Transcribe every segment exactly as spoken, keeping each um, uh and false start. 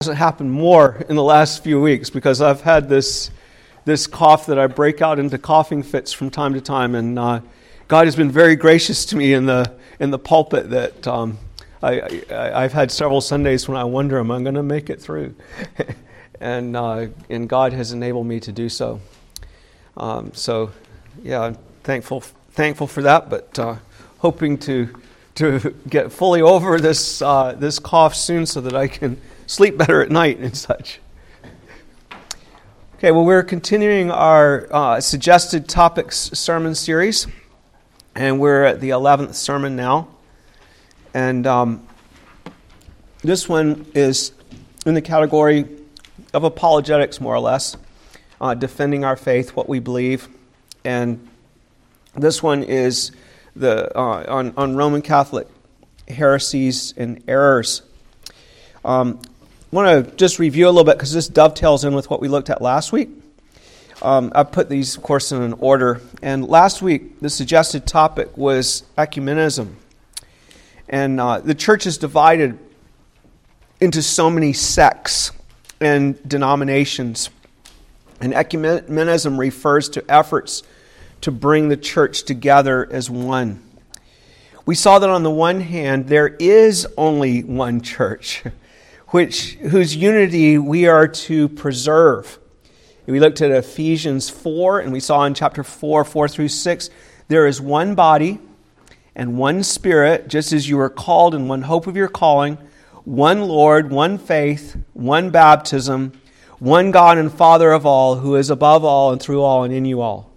Hasn't happened more in the last few weeks because I've had this this cough that I break out into coughing fits from time to time, and uh, God has been very gracious to me in the in the pulpit. That um, I, I I've had several Sundays when I wonder, am I going to make it through? and uh, and God has enabled me to do so. Um, so yeah, I'm thankful thankful for that, but uh, hoping to to get fully over this uh, this cough soon so that I can sleep better at night and such. Okay, well, we're continuing our uh, suggested topics sermon series, and we're at the eleventh sermon now. And um, this one is in the category of apologetics, more or less, uh, defending our faith, what we believe. And this one is the uh, on, on Roman Catholic heresies and errors. Um, I want to just review a little bit because this dovetails in with what we looked at last week. Um, I put these, of course, in an order. And last week, the suggested topic was ecumenism. And uh, the church is divided into so many sects and denominations. And ecumenism refers to efforts to bring the church together as one. We saw that on the one hand, there is only one church, which whose unity we are to preserve. We looked at Ephesians four, and we saw in chapter four, four through six, there is one body and one Spirit, just as you are called in one hope of your calling, one Lord, one faith, one baptism, one God and Father of all, who is above all and through all and in you all.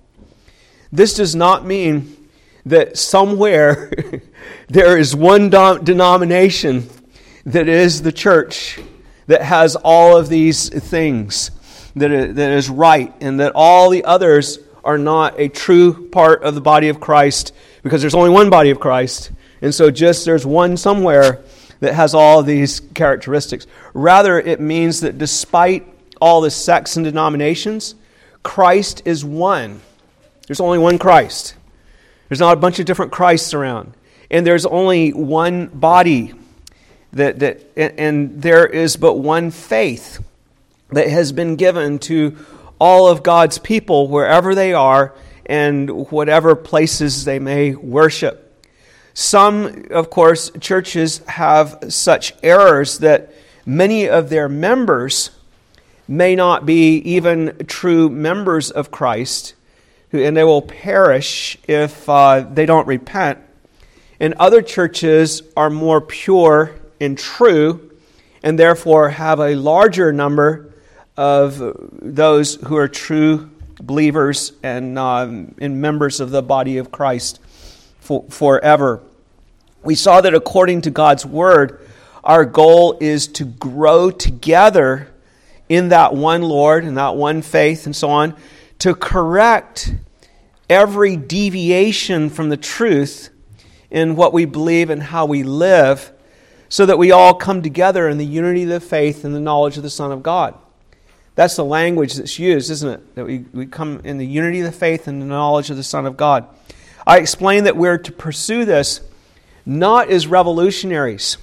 This does not mean that somewhere there is one denomination that is the church that has all of these things, that that is right, and that all the others are not a true part of the body of Christ, because there's only one body of Christ, and so just there's one somewhere that has all of these characteristics. Rather, it means that despite all the sects and denominations, Christ is one. There's only one Christ. There's not a bunch of different Christs around, and there's only one body. That, that and there is but one faith that has been given to all of God's people wherever they are and whatever places they may worship. Some, of course, churches have such errors that many of their members may not be even true members of Christ, and they will perish if uh, they don't repent. And other churches are more pure and true, and therefore have a larger number of those who are true believers and, um, and members of the body of Christ for, forever. We saw that according to God's Word, our goal is to grow together in that one Lord and that one faith and so on, to correct every deviation from the truth in what we believe and how we live, so that we all come together in the unity of the faith and the knowledge of the Son of God. That's the language that's used, isn't it? That we, we come in the unity of the faith and the knowledge of the Son of God. I explained that we're to pursue this not as revolutionaries,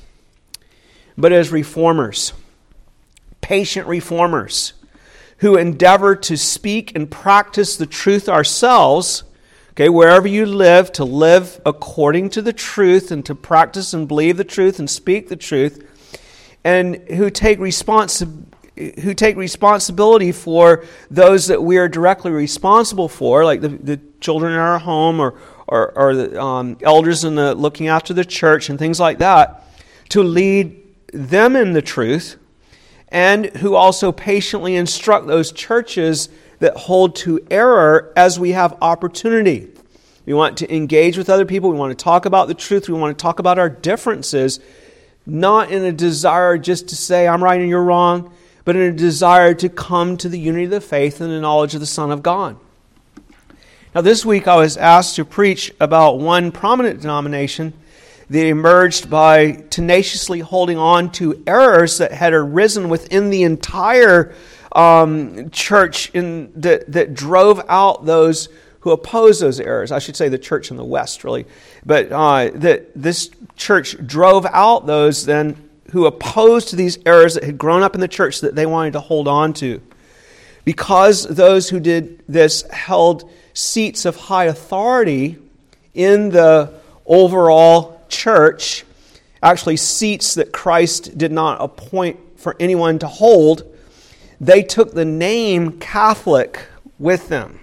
but as reformers, patient reformers, who endeavor to speak and practice the truth ourselves. Okay, wherever you live, to live according to the truth and to practice and believe the truth and speak the truth, and who take responsi- who take responsibility for those that we are directly responsible for, like the, the children in our home or or, or the um, elders in the looking after the church and things like that, to lead them in the truth, and who also patiently instruct those churches that hold to error as we have opportunity. We want to engage with other people. We want to talk about the truth. We want to talk about our differences, not in a desire just to say, I'm right and you're wrong, but in a desire to come to the unity of the faith and the knowledge of the Son of God. Now, this week I was asked to preach about one prominent denomination that emerged by tenaciously holding on to errors that had arisen within the entire Um, church in that that drove out those who oppose those errors. I should say the church in the West, really. But uh, that this church drove out those then who opposed these errors that had grown up in the church that they wanted to hold on to. Because those who did this held seats of high authority in the overall church, actually seats that Christ did not appoint for anyone to hold, they took the name Catholic with them.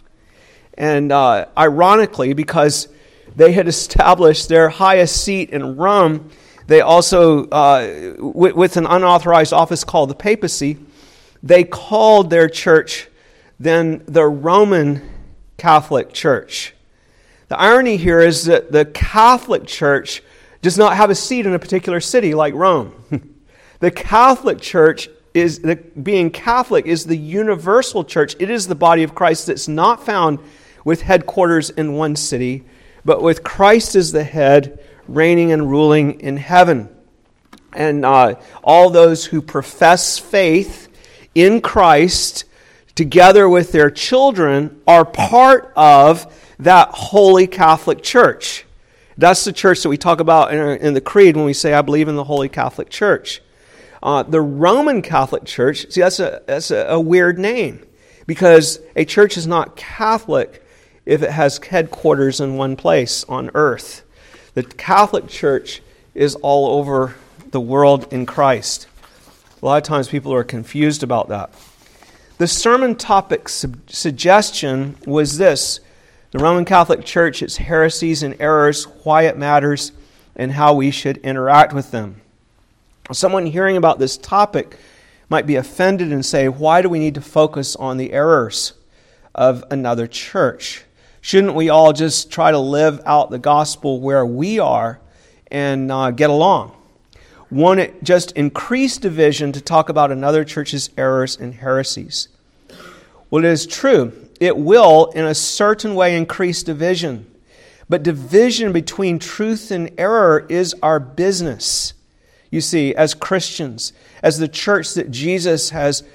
And uh, ironically, because they had established their highest seat in Rome, they also, uh, with, with an unauthorized office called the papacy, they called their church then the Roman Catholic Church. The irony here is that the Catholic Church does not have a seat in a particular city like Rome. The Catholic Church is, the, being Catholic, is the universal church. It is the body of Christ that's not found with headquarters in one city, but with Christ as the head, reigning and ruling in heaven. And uh, all those who profess faith in Christ, together with their children, are part of that holy Catholic Church. That's the church that we talk about in, our, in the Creed when we say, I believe in the Holy Catholic Church. Uh, the Roman Catholic Church, see, that's a that's a, a weird name, because a church is not Catholic if it has headquarters in one place on earth. The Catholic Church is all over the world in Christ. A lot of times people are confused about that. The sermon topic su- suggestion was this: the Roman Catholic Church, its heresies and errors, why it matters, and how we should interact with them. Someone hearing about this topic might be offended and say, why do we need to focus on the errors of another church? Shouldn't we all just try to live out the gospel where we are and uh, get along? Won't it just increase division to talk about another church's errors and heresies? Well, it is true. It will, in a certain way, increase division. But division between truth and error is our business. You see, as Christians, as the church that Jesus has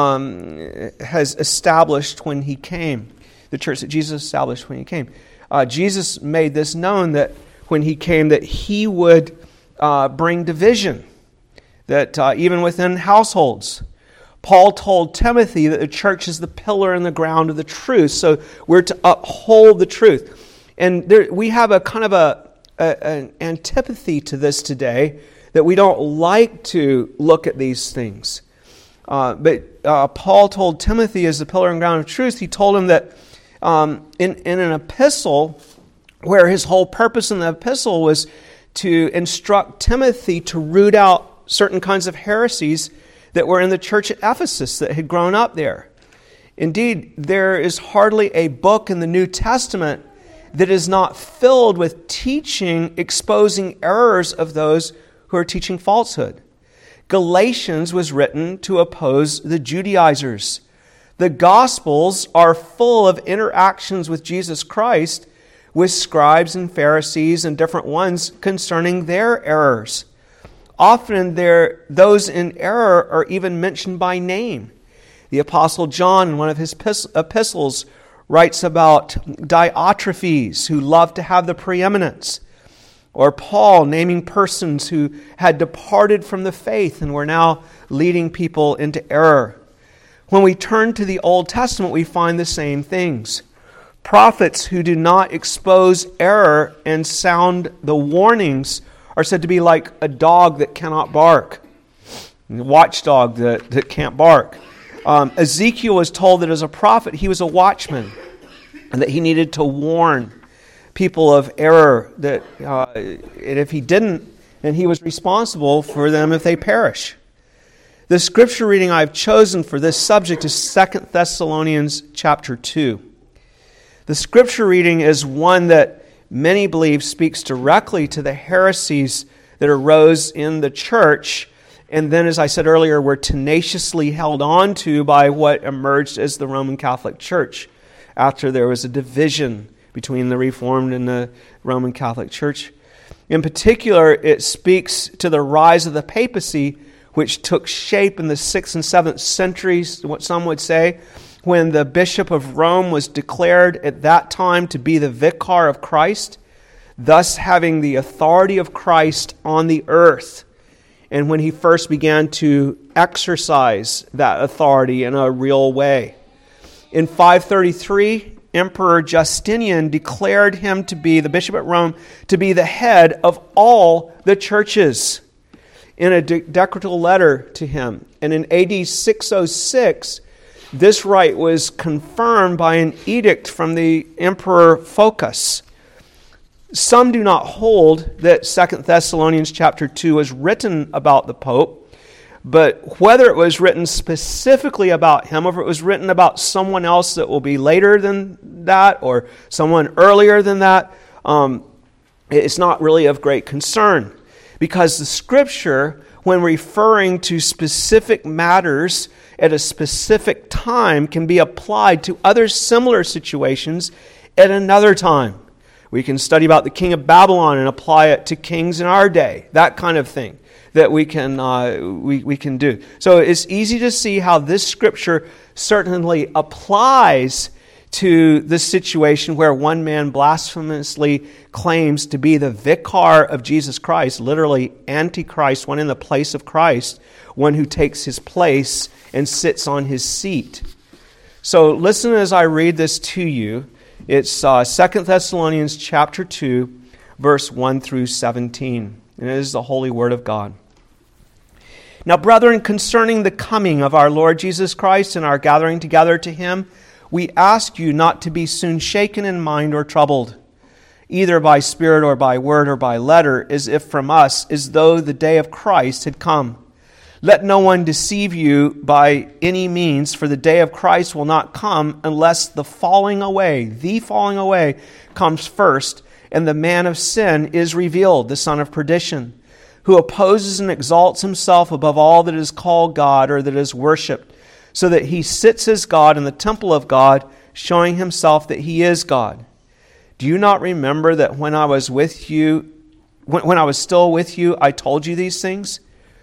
um, has established when He came, the church that Jesus established when He came. Uh, Jesus made this known that when He came, that He would uh, bring division, that uh, even within households. Paul told Timothy that the church is the pillar and the ground of the truth, so we're to uphold the truth. And there, we have a kind of a, a an antipathy to this today, that we don't like to look at these things. Uh, but uh, Paul told Timothy as the pillar and ground of truth, he told him that um, in, in an epistle, where his whole purpose in the epistle was to instruct Timothy to root out certain kinds of heresies that were in the church at Ephesus that had grown up there. Indeed, there is hardly a book in the New Testament that is not filled with teaching exposing errors of those who are teaching falsehood. Galatians was written to oppose the Judaizers. The Gospels are full of interactions with Jesus Christ with scribes and Pharisees and different ones concerning their errors. Often those in error are even mentioned by name. The Apostle John, in one of his epistles, writes about Diotrephes, who loved to have the preeminence. Or Paul naming persons who had departed from the faith and were now leading people into error. When we turn to the Old Testament, we find the same things. Prophets who do not expose error and sound the warnings are said to be like a dog that cannot bark, a watchdog that, that can't bark. Um, Ezekiel was told that as a prophet, he was a watchman and that he needed to warn people of error, that uh, and if he didn't, then he was responsible for them if they perish. The scripture reading I've chosen for this subject is Second Thessalonians chapter two. The scripture reading is one that many believe speaks directly to the heresies that arose in the church, and then, as I said earlier, were tenaciously held on to by what emerged as the Roman Catholic Church after there was a division between the Reformed and the Roman Catholic Church. In particular, it speaks to the rise of the papacy, which took shape in the sixth and seventh centuries, what some would say, when the Bishop of Rome was declared at that time to be the vicar of Christ, thus having the authority of Christ on the earth. and when he first began to exercise that authority in a real way. In five thirty-three, Emperor Justinian declared him to be, the bishop at Rome, to be the head of all the churches in a de- decretal letter to him. And in A D six oh six, this right was confirmed by an edict from the Emperor Phocas. Some do not hold that Second Thessalonians chapter two was written about the Pope, but whether it was written specifically about him or if it was written about someone else that will be later than that or someone earlier than that, um, it's not really of great concern. Because the Scripture, when referring to specific matters at a specific time, can be applied to other similar situations at another time. We can study about the king of Babylon and apply it to kings in our day, that kind of thing that we can uh, we, we can do. So it's easy to see how this Scripture certainly applies to the situation where one man blasphemously claims to be the vicar of Jesus Christ, literally Antichrist, one in the place of Christ, one who takes his place and sits on his seat. So listen as I read this to you. It's uh, Second Thessalonians chapter two, verse one through seventeen. And it is the holy word of God. Now, brethren, concerning the coming of our Lord Jesus Christ and our gathering together to him, we ask you not to be soon shaken in mind or troubled, either by spirit or by word or by letter, as if from us, as though the day of Christ had come. Let no one deceive you by any means, for the day of Christ will not come unless the falling away, the falling away, comes first, and the man of sin is revealed, the son of perdition, who opposes and exalts himself above all that is called God or that is worshipped, so that he sits as God in the temple of God, showing himself that he is God. Do you not remember that when I was with you, when, when I was still with you, I told you these things?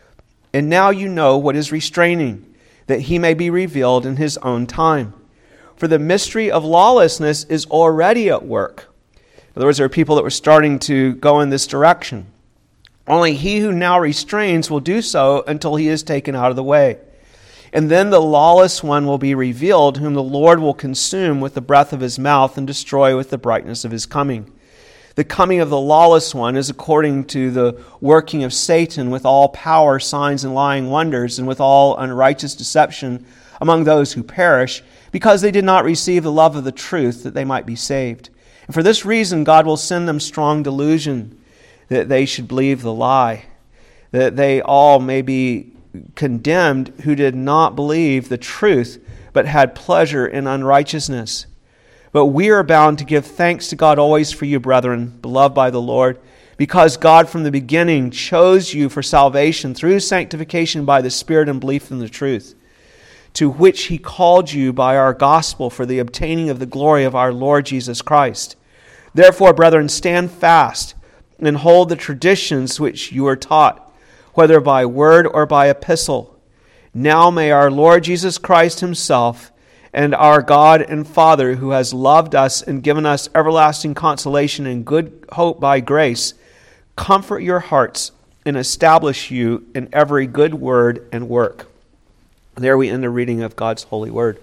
And now you know what is restraining, that he may be revealed in his own time. For the mystery of lawlessness is already at work. In other words, there are people that were starting to go in this direction. Only he who now restrains will do so until he is taken out of the way. And then the lawless one will be revealed, whom the Lord will consume with the breath of his mouth and destroy with the brightness of his coming. The coming of the lawless one is according to the working of Satan with all power, signs, and lying wonders, and with all unrighteous deception among those who perish, because they did not receive the love of the truth that they might be saved. And for this reason God will send them strong delusion, that they should believe the lie, that they all may be condemned who did not believe the truth, but had pleasure in unrighteousness. But we are bound to give thanks to God always for you, brethren, beloved by the Lord, because God from the beginning chose you for salvation through sanctification by the Spirit and belief in the truth, to which he called you by our gospel for the obtaining of the glory of our Lord Jesus Christ. Therefore, brethren, stand fast and hold the traditions which you are taught, whether by word or by epistle. Now may our Lord Jesus Christ himself and our God and Father, who has loved us and given us everlasting consolation and good hope by grace, comfort your hearts and establish you in every good word and work. There we end the reading of God's holy word.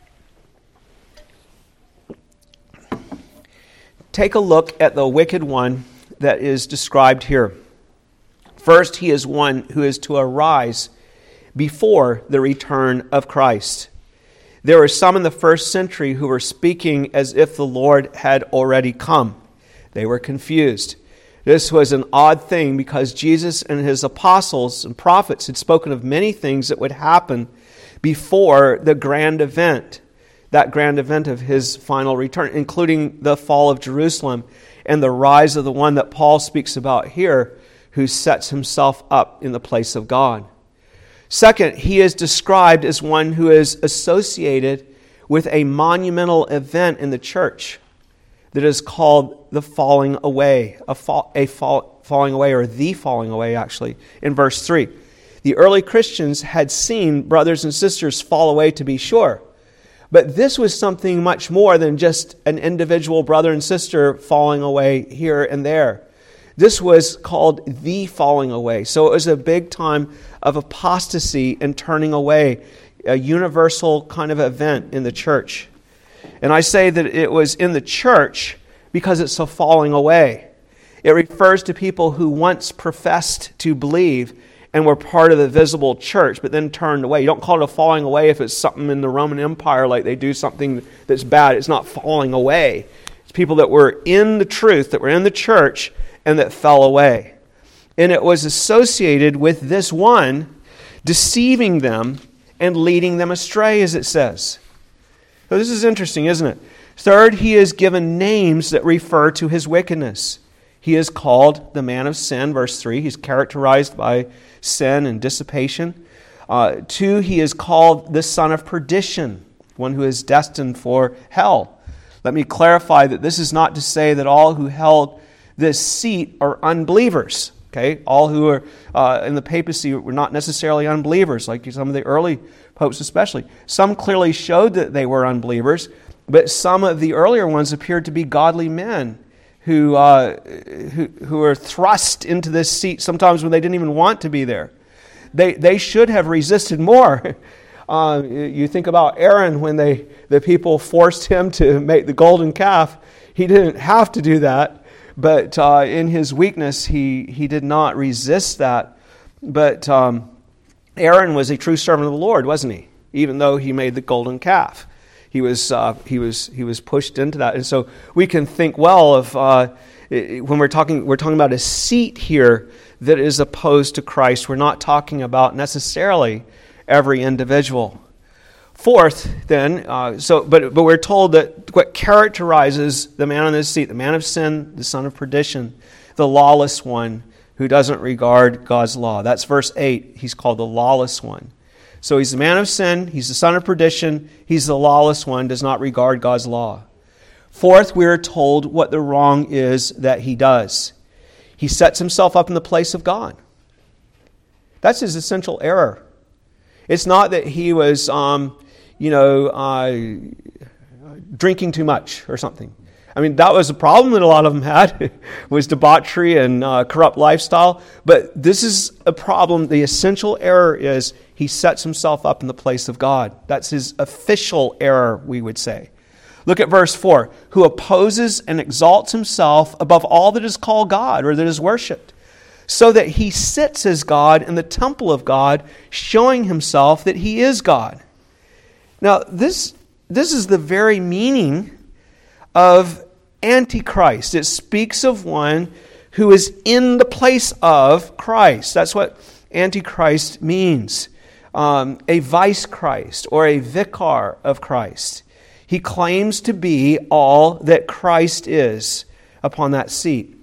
Take a look at the wicked one that is described here. First, he is one who is to arise before the return of Christ. There were some in the first century who were speaking as if the Lord had already come. They were confused. This was an odd thing because Jesus and his apostles and prophets had spoken of many things that would happen before the grand event, that grand event of his final return, including the fall of Jerusalem and the rise of the one that Paul speaks about here, who sets himself up in the place of God. Second, he is described as one who is associated with a monumental event in the church that is called the falling away, a, fall, a fall, falling away, or the falling away, actually, in verse three. The early Christians had seen brothers and sisters fall away, to be sure, but this was something much more than just an individual brother and sister falling away here and there. This was called the falling away. So it was a big time of apostasy and turning away, a universal kind of event in the church. And I say that it was in the church because it's a falling away. It refers to people who once professed to believe and were part of the visible church, but then turned away. You don't call it a falling away if it's something in the Roman Empire, like they do something that's bad. It's not falling away. It's people that were in the truth, that were in the church, and that fell away. And it was associated with this one deceiving them and leading them astray, as it says. So this is interesting, isn't it? Third, he is given names that refer to his wickedness. He is called the man of sin, verse three. He's characterized by sin and dissipation. Uh, two, he is called the son of perdition, one who is destined for hell. Let me clarify that this is not to say that all who held this seat are unbelievers. Okay, all who are uh, in the papacy were not necessarily unbelievers, like some of the early popes especially. Some clearly showed that they were unbelievers, but some of the earlier ones appeared to be godly men who uh, who who were thrust into this seat sometimes when they didn't even want to be there. They they should have resisted more. Uh, you think about Aaron when they the people forced him to make the golden calf. He didn't have to do that. But uh, in his weakness, he, he did not resist that. But um, Aaron was a true servant of the Lord, wasn't he? Even though he made the golden calf, he was uh, he was he was pushed into that. And so we can think well of uh, when we're talking we're talking about a seat here that is opposed to Christ. We're not talking about necessarily every individual. Fourth, then, uh, so but but we're told that what characterizes the man on this seat, the man of sin, the son of perdition, the lawless one who doesn't regard God's law. That's verse eight. He's called the lawless one. So he's the man of sin, he's the son of perdition, he's the lawless one, does not regard God's law. Fourth, we are told what the wrong is that he does. He sets himself up in the place of God. That's his essential error. It's not that he was... Um, you know, uh, drinking too much or something. I mean, that was a problem that a lot of them had, was debauchery and uh, corrupt lifestyle. But this is a problem. The essential error is he sets himself up in the place of God. That's his official error, we would say. Look at verse four. Who opposes and exalts himself above all that is called God or that is worshipped, so that he sits as God in the temple of God, showing himself that he is God. Now, this this is the very meaning of Antichrist. It speaks of one who is in the place of Christ. That's what Antichrist means. Um, a vice Christ or a vicar of Christ. He claims to be all that Christ is upon that seat.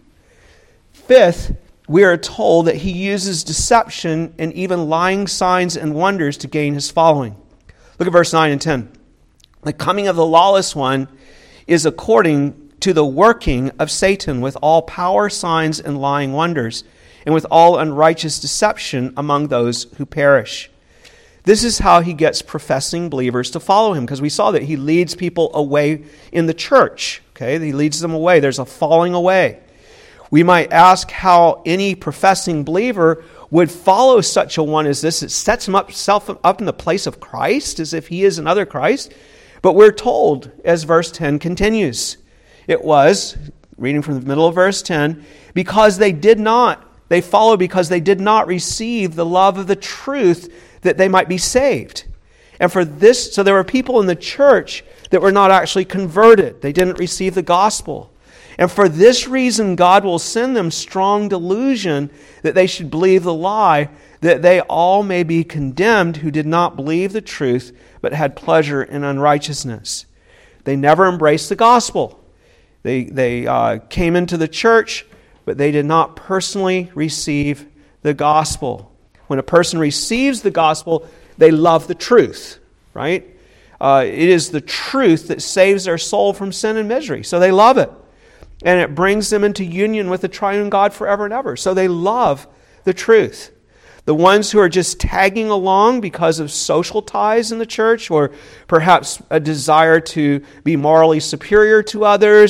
Fifth, we are told that he uses deception and even lying signs and wonders to gain his following. Look at verse nine and ten. The coming of the lawless one is according to the working of Satan with all power, signs, and lying wonders, and with all unrighteous deception among those who perish. This is how he gets professing believers to follow him, because we saw that he leads people away in the church. Okay, he leads them away. There's a falling away. We might ask how any professing believer would follow such a one as this. It sets himself up in the place of Christ as if he is another Christ. But we're told, as verse ten continues, it was, reading from the middle of verse ten, because they did not, they follow because they did not receive the love of the truth that they might be saved. And for this, so there were people in the church that were not actually converted. They didn't receive the gospel. And for this reason, God will send them strong delusion that they should believe the lie, that they all may be condemned who did not believe the truth, but had pleasure in unrighteousness. They never embraced the gospel. They, they uh, came into the church, but they did not personally receive the gospel. When a person receives the gospel, they love the truth, right? Uh, it is the truth that saves their soul from sin and misery, so they love it. And it brings them into union with the triune God forever and ever. So they love the truth. The ones who are just tagging along because of social ties in the church, or perhaps a desire to be morally superior to others,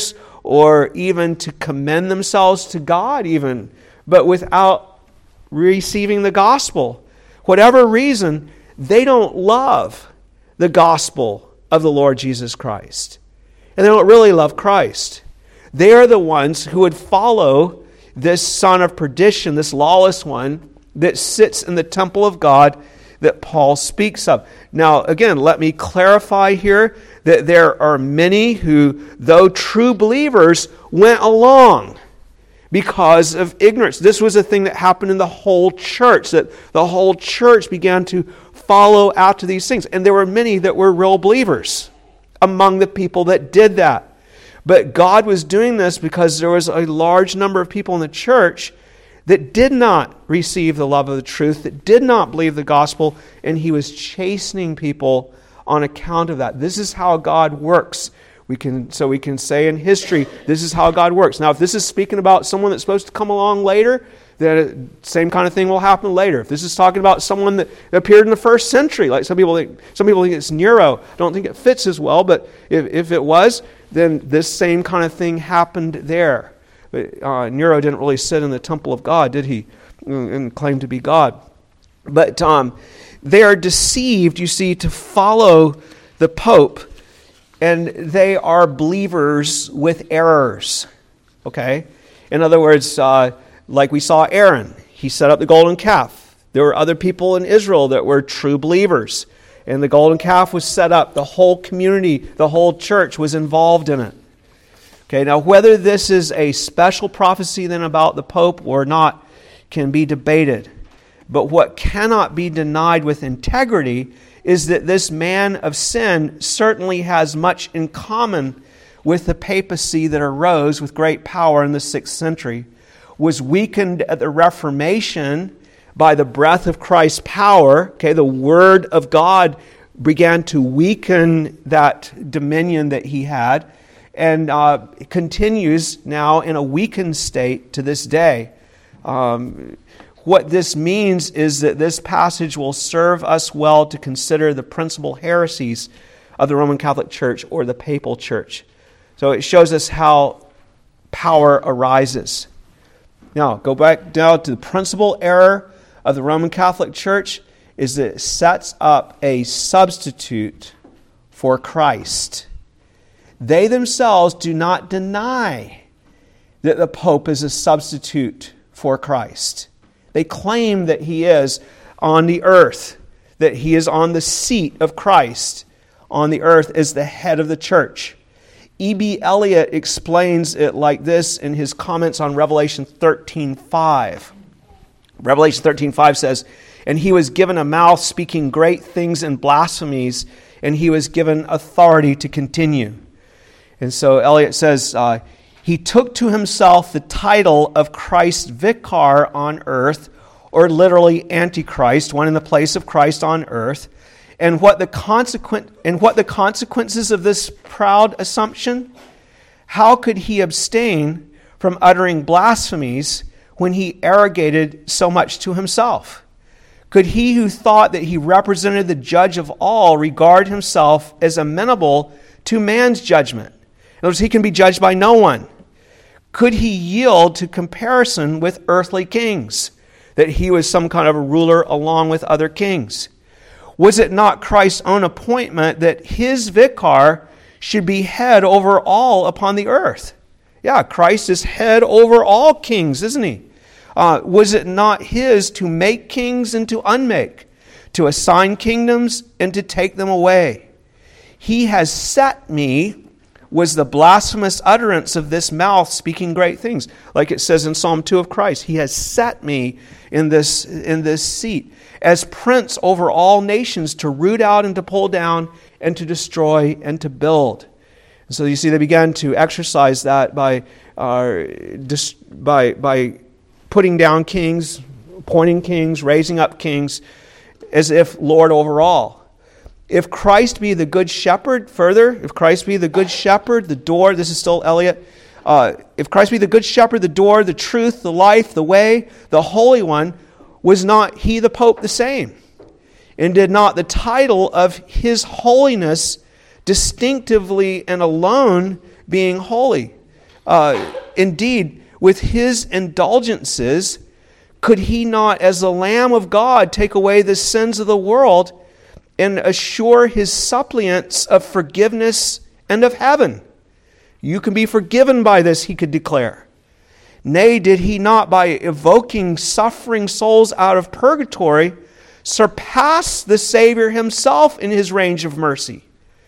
or even to commend themselves to God even, but without receiving the gospel. Whatever reason, they don't love the gospel of the Lord Jesus Christ. And they don't really love Christ. They are the ones who would follow this son of perdition, this lawless one that sits in the temple of God that Paul speaks of. Now, again, let me clarify here that there are many who, though true believers, went along because of ignorance. This was a thing that happened in the whole church, that the whole church began to follow after these things. And there were many that were real believers among the people that did that. But God was doing this because there was a large number of people in the church that did not receive the love of the truth, that did not believe the gospel, and He was chastening people on account of that. This is how God works. We can, so we can say in history, this is how God works. Now, if this is speaking about someone that's supposed to come along later, then the same kind of thing will happen later. If this is talking about someone that appeared in the first century, like some people think, some people think it's Nero. I don't think it fits as well, but if, if it was, then this same kind of thing happened there. But uh, Nero didn't really sit in the temple of God, did he? And claim to be God. But um, they are deceived, you see, to follow the Pope, and they are believers with errors. Okay? In other words, uh, like we saw Aaron, he set up the golden calf. There were other people in Israel that were true believers, and the golden calf was set up. The whole community, the whole church was involved in it. Okay, now whether this is a special prophecy then about the Pope or not can be debated. But what cannot be denied with integrity is that this man of sin certainly has much in common with the papacy that arose with great power in the sixth century, was weakened at the Reformation by the breath of Christ's power. Okay, the Word of God began to weaken that dominion that he had, and uh, continues now in a weakened state to this day. Um, what this means is that this passage will serve us well to consider the principal heresies of the Roman Catholic Church or the Papal Church. So it shows us how power arises. Now, go back down to the principal error of the Roman Catholic Church is that it sets up a substitute for Christ. They themselves do not deny that the Pope is a substitute for Christ. They claim that he is on the earth, that he is on the seat of Christ on the earth as the head of the church. E B Elliott explains it like this in his comments on Revelation thirteen five. Revelation thirteen five says, "And he was given a mouth speaking great things and blasphemies, and he was given authority to continue." And so Elliott says, uh, he took to himself the title of Christ's vicar on earth, or literally Antichrist, one in the place of Christ on earth. And what the consequent and what the consequences of this proud assumption? How could he abstain from uttering blasphemies when he arrogated so much to himself? Could he who thought that he represented the judge of all regard himself as amenable to man's judgment? In other words, he can be judged by no one. Could he yield to comparison with earthly kings, that he was some kind of a ruler along with other kings? Was it not Christ's own appointment that his vicar should be head over all upon the earth? Yeah, Christ is head over all kings, isn't he? Uh, was it not his to make kings and to unmake, to assign kingdoms and to take them away? He has set me, was the blasphemous utterance of this mouth speaking great things. Like it says in Psalm two of Christ, he has set me in this, in this seat as prince over all nations, to root out and to pull down and to destroy and to build. And so you see they began to exercise that by, uh, dis- by, by putting down kings, appointing kings, raising up kings, as if Lord over all. If Christ be the good shepherd, further, if Christ be the good shepherd, the door, this is still Elliott, uh, if Christ be the good shepherd, the door, the truth, the life, the way, the Holy One, was not he the Pope the same? And did not the title of his holiness distinctively and alone being holy? Uh, indeed, with his indulgences, could he not, as the Lamb of God, take away the sins of the world and assure his suppliants of forgiveness and of heaven? You can be forgiven by this, he could declare. Nay, did he not, by evoking suffering souls out of purgatory, surpass the Savior himself in his range of mercy?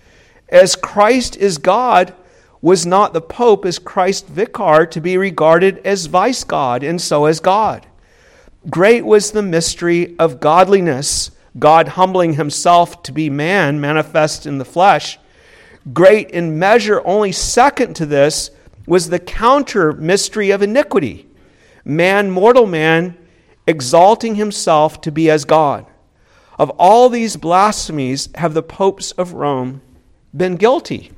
As Christ is God, was not the Pope, as Christ's vicar, to be regarded as vice-God, and so as God? Great was the mystery of godliness, God humbling himself to be man, manifest in the flesh. Great in measure, only second to this, was the counter mystery of iniquity. Man, mortal man, exalting himself to be as God. Of all these blasphemies have the popes of Rome been guilty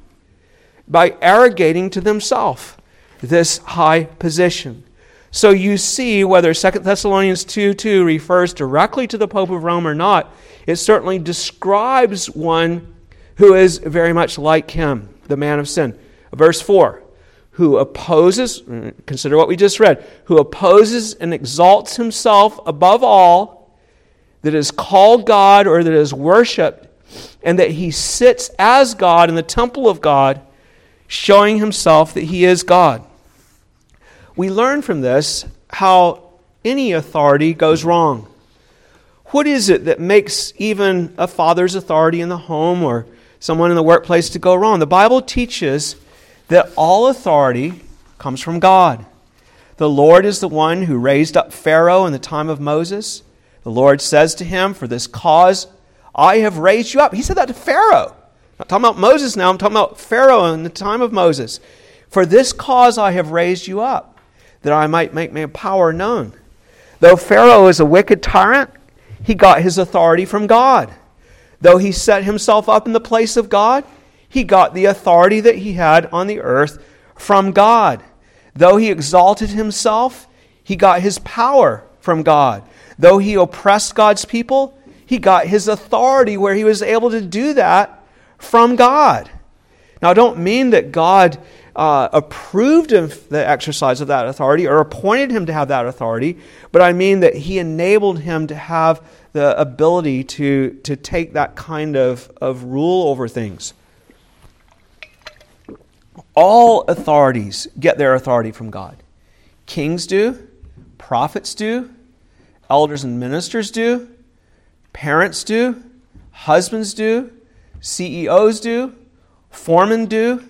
by arrogating to themselves this high position. So you see, whether Second Thessalonians two two refers directly to the Pope of Rome or not, it certainly describes one who is very much like him, the man of sin. Verse four, who opposes, consider what we just read, who opposes and exalts himself above all that is called God or that is worshipped, and that he sits as God in the temple of God, showing himself that he is God. We learn from this how any authority goes wrong. What is it that makes even a father's authority in the home or someone in the workplace to go wrong? The Bible teaches that all authority comes from God. The Lord is the one who raised up Pharaoh in the time of Moses. The Lord says to him, "For this cause I have raised you up." He said that to Pharaoh. I'm not talking about Moses now, I'm talking about Pharaoh in the time of Moses. "For this cause I have raised you up, that I might make my power known." Though Pharaoh is a wicked tyrant, he got his authority from God. Though he set himself up in the place of God, he got the authority that he had on the earth from God. Though he exalted himself, he got his power from God. Though he oppressed God's people, he got his authority where he was able to do that from God. Now, I don't mean that God uh, approved of the exercise of that authority or appointed him to have that authority, but I mean that he enabled him to have the ability to, to take that kind of, of rule over things. All authorities get their authority from God. Kings do, prophets do, elders and ministers do, parents do, husbands do, C E Os do, foremen do.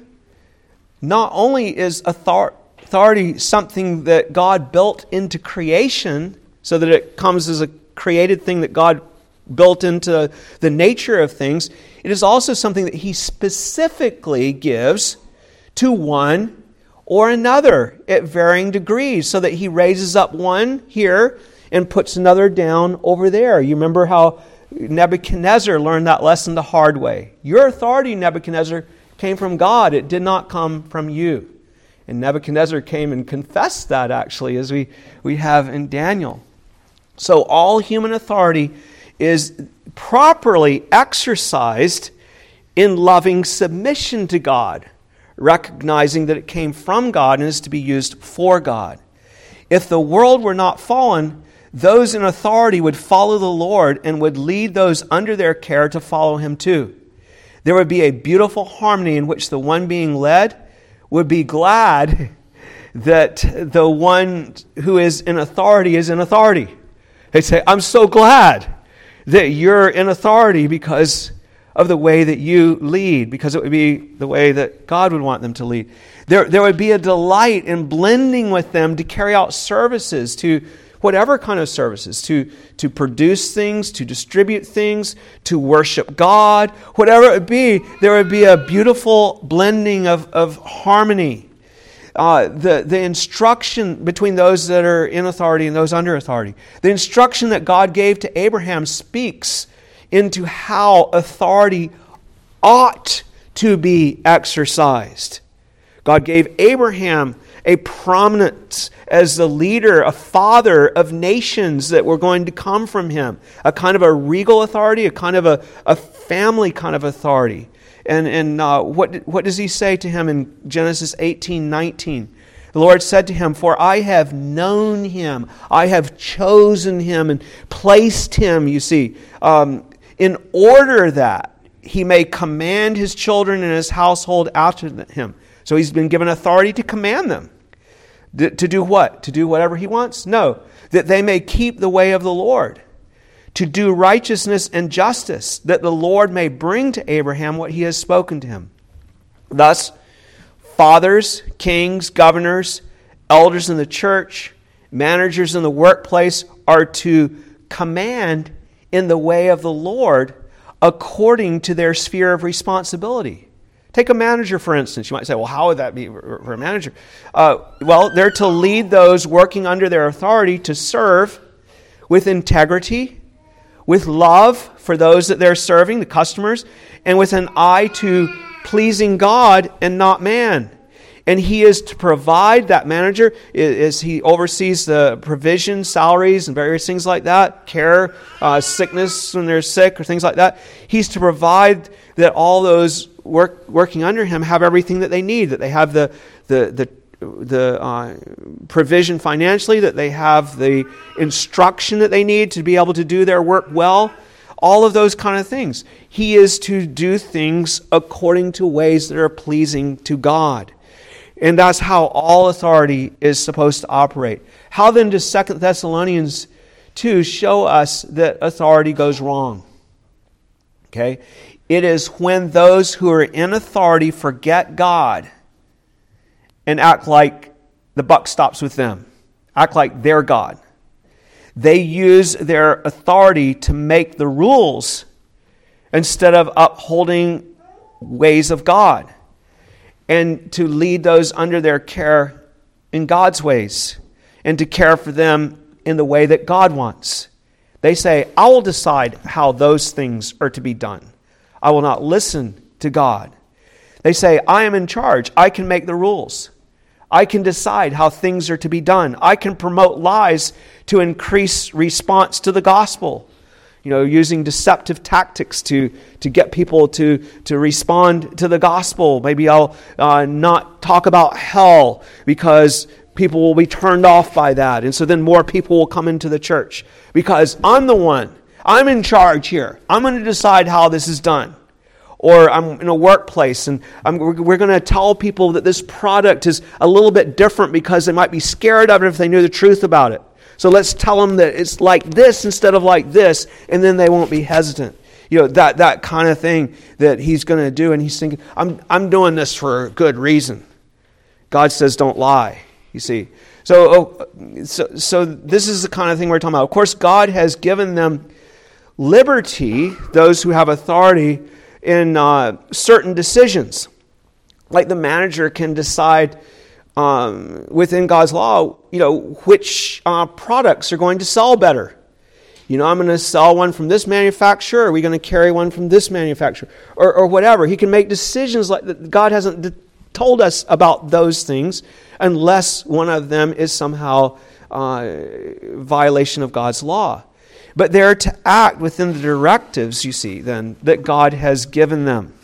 Not only is author- authority something that God built into creation so that it comes as a created thing that God built into the nature of things, it is also something that he specifically gives to one or another at varying degrees, so that he raises up one here and puts another down over there. You remember how Nebuchadnezzar learned that lesson the hard way. Your authority, Nebuchadnezzar, came from God. It did not come from you. And Nebuchadnezzar came and confessed that, actually, as we, we have in Daniel. So all human authority is properly exercised in loving submission to God, recognizing that it came from God and is to be used for God. If the world were not fallen, those in authority would follow the Lord and would lead those under their care to follow him too. There would be a beautiful harmony in which the one being led would be glad that the one who is in authority is in authority. They say, "I'm so glad that you're in authority because of the way that you lead," because it would be the way that God would want them to lead. There, there would be a delight in blending with them to carry out services, to whatever kind of services, to, to produce things, to distribute things, to worship God, whatever it would be, there would be a beautiful blending of, of harmony. Uh, the, the instruction between those that are in authority and those under authority. The instruction that God gave to Abraham speaks into how authority ought to be exercised. God gave Abraham a prominence as the leader, a father of nations that were going to come from him. A kind of a regal authority, a kind of a, a family kind of authority. And, and uh, what, what does he say to him in Genesis eighteen nineteen? The Lord said to him, "For I have known him, I have chosen him and placed him," you see, um, "in order that he may command his children and his household after him." So he's been given authority to command them. To do what? To do whatever he wants? No. That they may keep the way of the Lord, to do righteousness and justice, that the Lord may bring to Abraham what he has spoken to him. Thus, fathers, kings, governors, elders in the church, managers in the workplace are to command in the way of the Lord according to their sphere of responsibility. Take a manager, for instance. You might say, well, how would that be for a manager? Uh, well, they're to lead those working under their authority to serve with integrity, with love for those that they're serving, the customers, and with an eye to pleasing God and not man. And he is to provide, that manager, as he oversees the provision, salaries, and various things like that, care, uh, sickness when they're sick, or things like that. He's to provide that all those work, working under him have everything that they need, that they have the the the, the uh, provision financially, that they have the instruction that they need to be able to do their work well. All of those kind of things. He is to do things according to ways that are pleasing to God. And that's how all authority is supposed to operate. How then does Second Thessalonians two show us that authority goes wrong? Okay? It is when those who are in authority forget God and act like the buck stops with them. Act like they're God. They use their authority to make the rules instead of upholding ways of God, and to lead those under their care in God's ways, and to care for them in the way that God wants. They say, I will decide how those things are to be done. I will not listen to God. They say, I am in charge. I can make the rules. I can decide how things are to be done. I can promote lies to increase response to the gospel. You know, using deceptive tactics to, to get people to, to respond to the gospel. Maybe I'll uh, not talk about hell because people will be turned off by that. And so then more people will come into the church because I'm the one. I'm in charge here. I'm going to decide how this is done. Or I'm in a workplace and I'm, we're going to tell people that this product is a little bit different because they might be scared of it if they knew the truth about it. So let's tell them that it's like this instead of like this, and then they won't be hesitant. You know, that that kind of thing that he's going to do. And he's thinking, I'm I'm doing this for a good reason. God says don't lie, you see. So, oh, so, so this is the kind of thing we're talking about. Of course, God has given them liberty, those who have authority, in uh, certain decisions. Like the manager can decide um, within God's law, you know, which uh, products are going to sell better. You know, I'm going to sell one from this manufacturer. Are we going to carry one from this manufacturer? Or, or whatever. He can make decisions like that. God hasn't d- told us about those things unless one of them is somehow uh, violation of God's law. But they're to act within the directives, you see, then, that God has given them.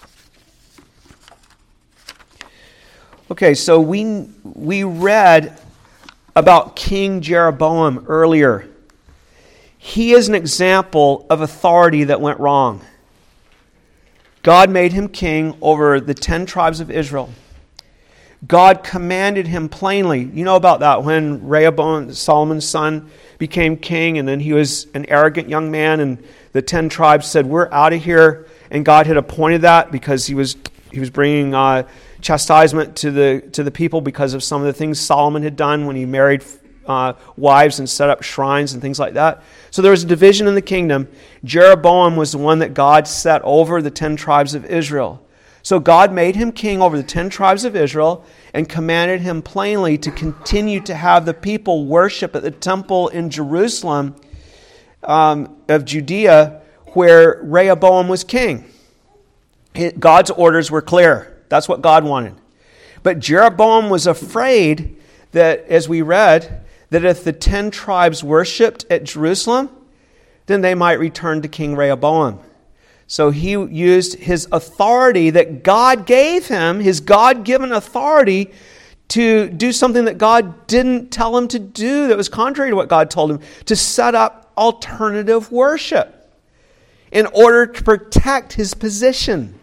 Okay, so we we read about King Jeroboam earlier. He is an example of authority that went wrong. God made him king over the ten tribes of Israel. God commanded him plainly. You know about that when Rehoboam, Solomon's son, became king, and then he was an arrogant young man, and the ten tribes said, "We're out of here." And God had appointed that because he was he was bringing uh, chastisement to the to the people because of some of the things Solomon had done when he married uh, wives and set up shrines and things like that. So there was a division in the kingdom. Jeroboam was the one that God set over the ten tribes of Israel. So God made him king over the ten tribes of Israel and commanded him plainly to continue to have the people worship at the temple in Jerusalem um, of Judea where Rehoboam was king. God's orders were clear. That's what God wanted. But Jeroboam was afraid that, as we read, that if the ten tribes worshipped at Jerusalem, then they might return to King Rehoboam. So he used his authority that God gave him, his God-given authority, to do something that God didn't tell him to do, that was contrary to what God told him, to set up alternative worship in order to protect his position.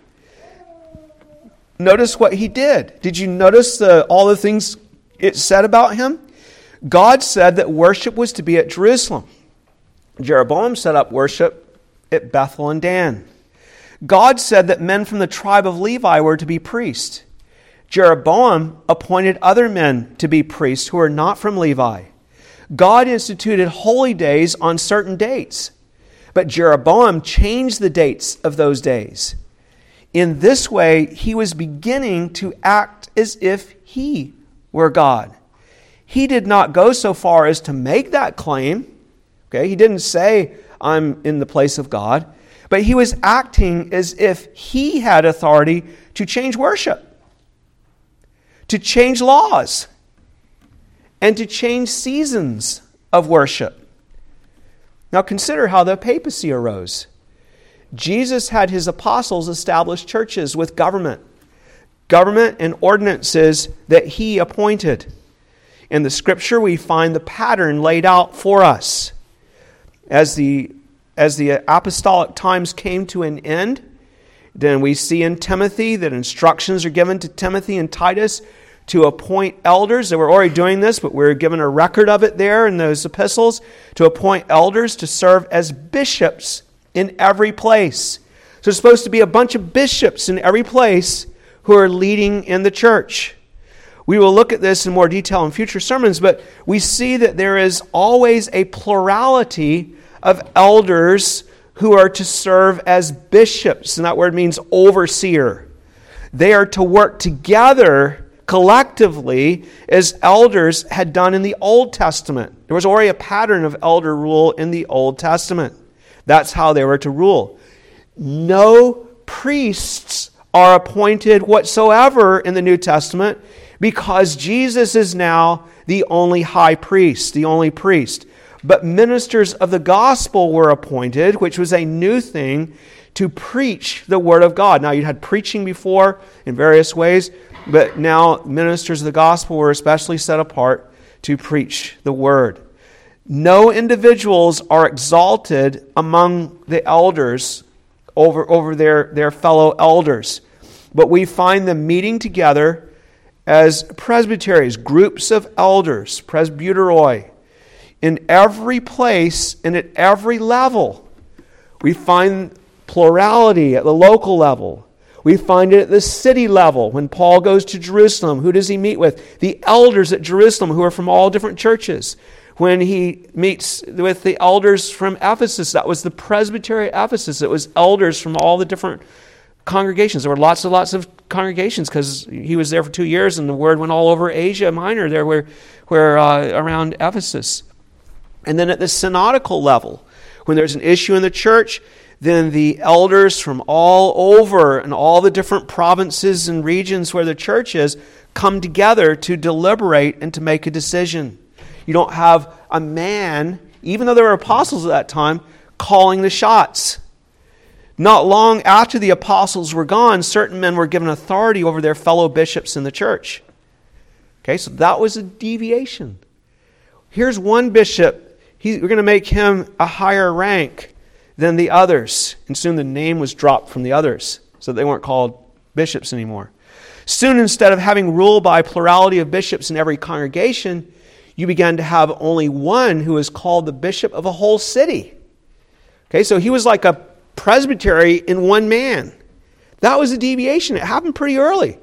Notice what he did. Did you notice the, all the things it said about him? God said that worship was to be at Jerusalem. Jeroboam set up worship at Bethel and Dan. God said that men from the tribe of Levi were to be priests. Jeroboam appointed other men to be priests who were not from Levi. God instituted holy days on certain dates, but Jeroboam changed the dates of those days. In this way, he was beginning to act as if he were God. He did not go so far as to make that claim. Okay, he didn't say, I'm in the place of God. But he was acting as if he had authority to change worship, to change laws, and to change seasons of worship. Now consider how the papacy arose. Jesus had his apostles establish churches with government, government and ordinances that he appointed. In the Scripture, we find the pattern laid out for us. As the, as the apostolic times came to an end, then we see in Timothy that instructions are given to Timothy and Titus to appoint elders. They were already doing this, but we're given a record of it there in those epistles, to appoint elders to serve as bishops in every place. So there's supposed to be a bunch of bishops in every place who are leading in the church. We will look at this in more detail in future sermons, but we see that there is always a plurality of elders who are to serve as bishops, and that word means overseer. They are to work together collectively as elders had done in the Old Testament. There was already a pattern of elder rule in the Old Testament. That's how they were to rule. No priests are appointed whatsoever in the New Testament because Jesus is now the only high priest, the only priest. But ministers of the gospel were appointed, which was a new thing, to preach the word of God. Now, you had preaching before in various ways, but now ministers of the gospel were especially set apart to preach the word. No individuals are exalted among the elders over, over their, their fellow elders, but we find them meeting together as presbyteries, groups of elders, presbyteroi, in every place and at every level. We find plurality at the local level. We find it at the city level. When Paul goes to Jerusalem, who does he meet with? The elders at Jerusalem who are from all different churches. When he meets with the elders from Ephesus, that was the presbytery at Ephesus. It was elders from all the different congregations. There were lots and lots of congregations because he was there for two years and the word went all over Asia Minor there where, where uh, around Ephesus. And then at the synodical level, when there's an issue in the church, then the elders from all over and all the different provinces and regions where the church is come together to deliberate and to make a decision. You don't have a man, even though there were apostles at that time, calling the shots. Not long after the apostles were gone, certain men were given authority over their fellow bishops in the church. Okay, so that was a deviation. Here's one bishop. He, we're going to make him a higher rank than the others. And soon the name was dropped from the others, so they weren't called bishops anymore. Soon, instead of having rule by plurality of bishops in every congregation, you began to have only one who was called the bishop of a whole city. Okay, so he was like a presbytery in one man. That was a deviation. It happened pretty early.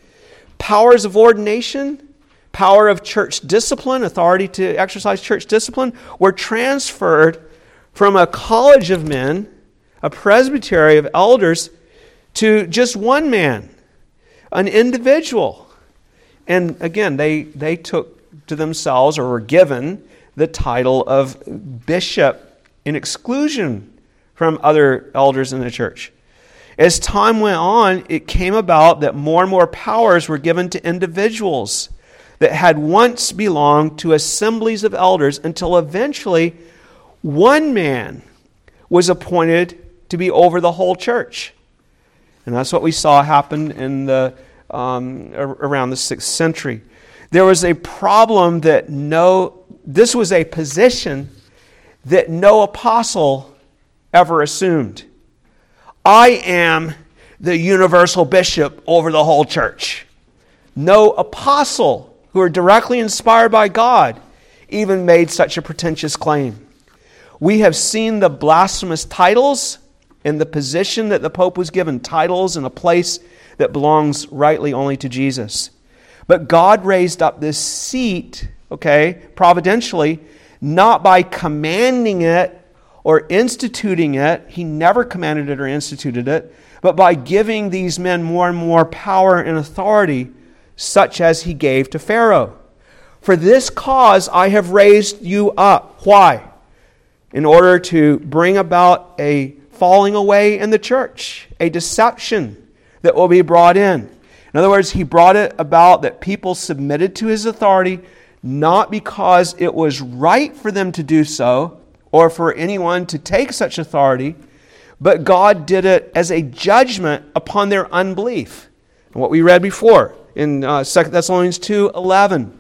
Powers of ordination, power of church discipline, authority to exercise church discipline, were transferred from a college of men, a presbytery of elders, to just one man, an individual. And again, they, they took to themselves, or were given, the title of bishop in exclusion from other elders in the church. As time went on, it came about that more and more powers were given to individuals that had once belonged to assemblies of elders, until eventually one man was appointed to be over the whole church. And that's what we saw happen in the um, around the sixth century. There was a problem that no, this was a position that no apostle ever assumed. I am the universal bishop over the whole church. No apostle who are directly inspired by God even made such a pretentious claim. We have seen the blasphemous titles and the position that the Pope was given, titles in a place that belongs rightly only to Jesus. But God raised up this seat, okay, providentially, not by commanding it or instituting it. He never commanded it or instituted it, but by giving these men more and more power and authority, such as he gave to Pharaoh. For this cause I have raised you up. Why? In order to bring about a falling away in the church, a deception that will be brought in. In other words, he brought it about that people submitted to his authority not because it was right for them to do so or for anyone to take such authority, but God did it as a judgment upon their unbelief. And what we read before in uh, Second Thessalonians two eleven.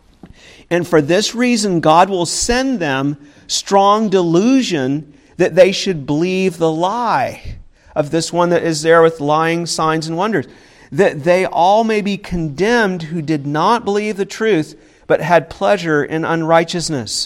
And for this reason God will send them strong delusion that they should believe the lie of this one that is there with lying signs and wonders, that they all may be condemned who did not believe the truth, but had pleasure in unrighteousness.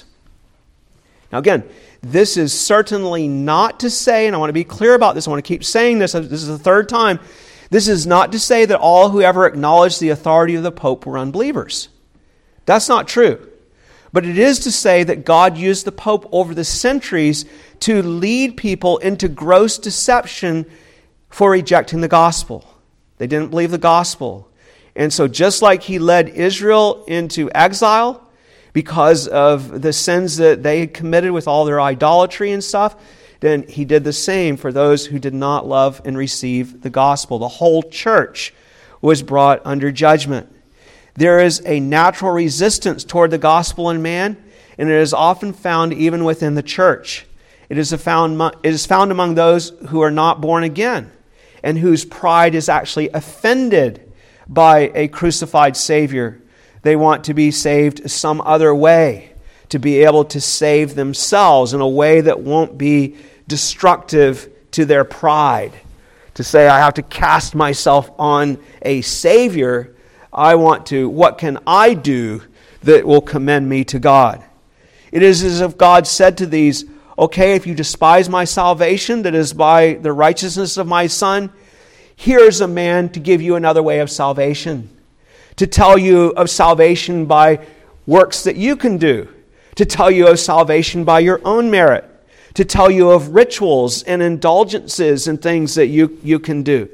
Now again, this is certainly not to say, and I want to be clear about this, I want to keep saying this, this is the third time, this is not to say that all who ever acknowledged the authority of the Pope were unbelievers. That's not true. But it is to say that God used the Pope over the centuries to lead people into gross deception for rejecting the gospel. They didn't believe the gospel. And so just like he led Israel into exile because of the sins that they had committed with all their idolatry and stuff, then he did the same for those who did not love and receive the gospel. The whole church was brought under judgment. There is a natural resistance toward the gospel in man, and it is often found even within the church. It is found, it is found among those who are not born again and whose pride is actually offended by a crucified Savior. They want to be saved some other way, to be able to save themselves in a way that won't be destructive to their pride. To say, I have to cast myself on a Savior. I want to, what can I do that will commend me to God? It is as if God said to these, okay, if you despise my salvation that is by the righteousness of my Son, here's a man to give you another way of salvation. To tell you of salvation by works that you can do. To tell you of salvation by your own merit. To tell you of rituals and indulgences and things that you, you can do.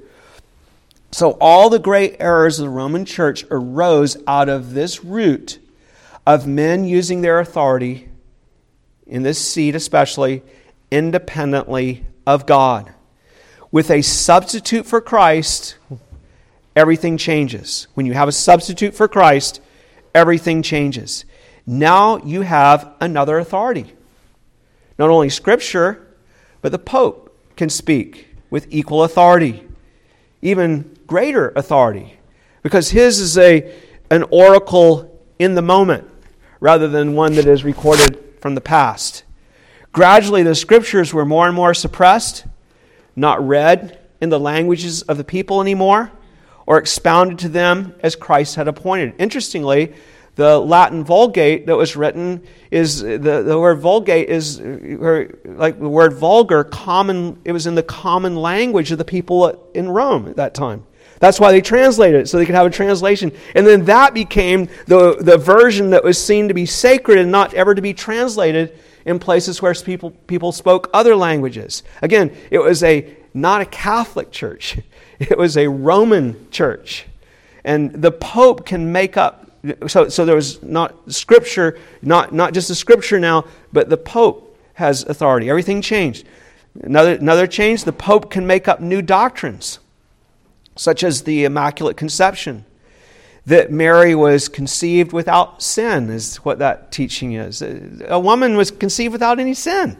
So all the great errors of the Roman Church arose out of this root of men using their authority, in this seat especially, independently of God. With a substitute for Christ, everything changes. When you have a substitute for Christ, everything changes. Now you have another authority. Not only Scripture, but the Pope can speak with equal authority. Even greater authority, because his is a an oracle in the moment rather than one that is recorded from the past. Gradually, the Scriptures were more and more suppressed, not read in the languages of the people anymore, or expounded to them as Christ had appointed. Interestingly, the Latin Vulgate that was written is, the, the word Vulgate is, like the word vulgar, common, it was in the common language of the people in Rome at that time. That's why they translated it, so they could have a translation. And then that became the, the version that was seen to be sacred and not ever to be translated in places where people, people spoke other languages. Again, it was a not a Catholic church. It was a Roman church. And the Pope can make up, so, so there was not Scripture, not, not just the Scripture now, but the Pope has authority. Everything changed. Another, another change, the Pope can make up new doctrines, such as the Immaculate Conception, that Mary was conceived without sin, is what that teaching is. A woman was conceived without any sin.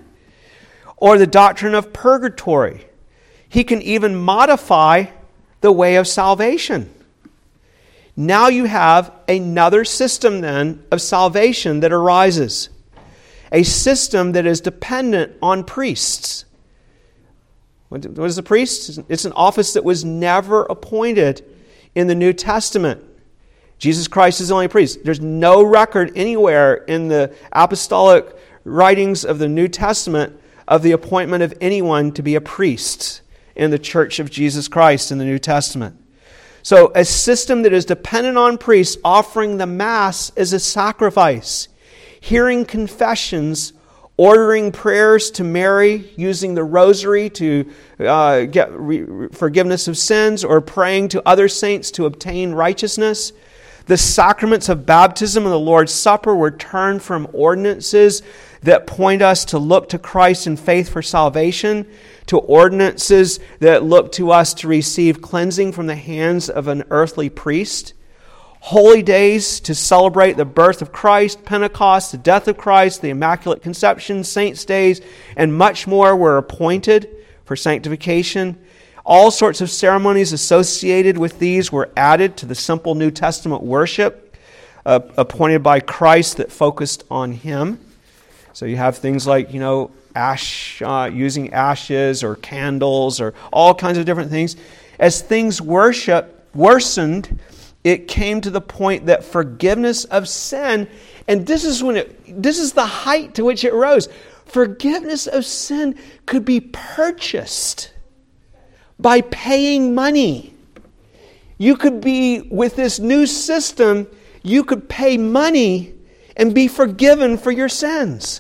Or the doctrine of purgatory. He can even modify the way of salvation. Now you have another system then of salvation that arises. A system that is dependent on priests. What is a priest? It's an office that was never appointed in the New Testament. Jesus Christ is the only priest. There's no record anywhere in the apostolic writings of the New Testament of the appointment of anyone to be a priest in the church of Jesus Christ in the New Testament. So a system that is dependent on priests offering the Mass as a sacrifice, hearing confessions, ordering prayers to Mary, using the rosary to uh, get re- forgiveness of sins, or praying to other saints to obtain righteousness. The sacraments of baptism and the Lord's Supper were turned from ordinances that point us to look to Christ in faith for salvation, to ordinances that look to us to receive cleansing from the hands of an earthly priest. Holy days to celebrate the birth of Christ, Pentecost, the death of Christ, the Immaculate Conception, Saints' Days, and much more were appointed for sanctification. All sorts of ceremonies associated with these were added to the simple New Testament worship uh, appointed by Christ that focused on Him. So you have things like, you know, ash, uh, using ashes or candles or all kinds of different things. As things worship worsened, it came to the point that forgiveness of sin, and this is when it, this is the height to which it rose. Forgiveness of sin could be purchased by paying money. You could be, with this new system, you could pay money and be forgiven for your sins.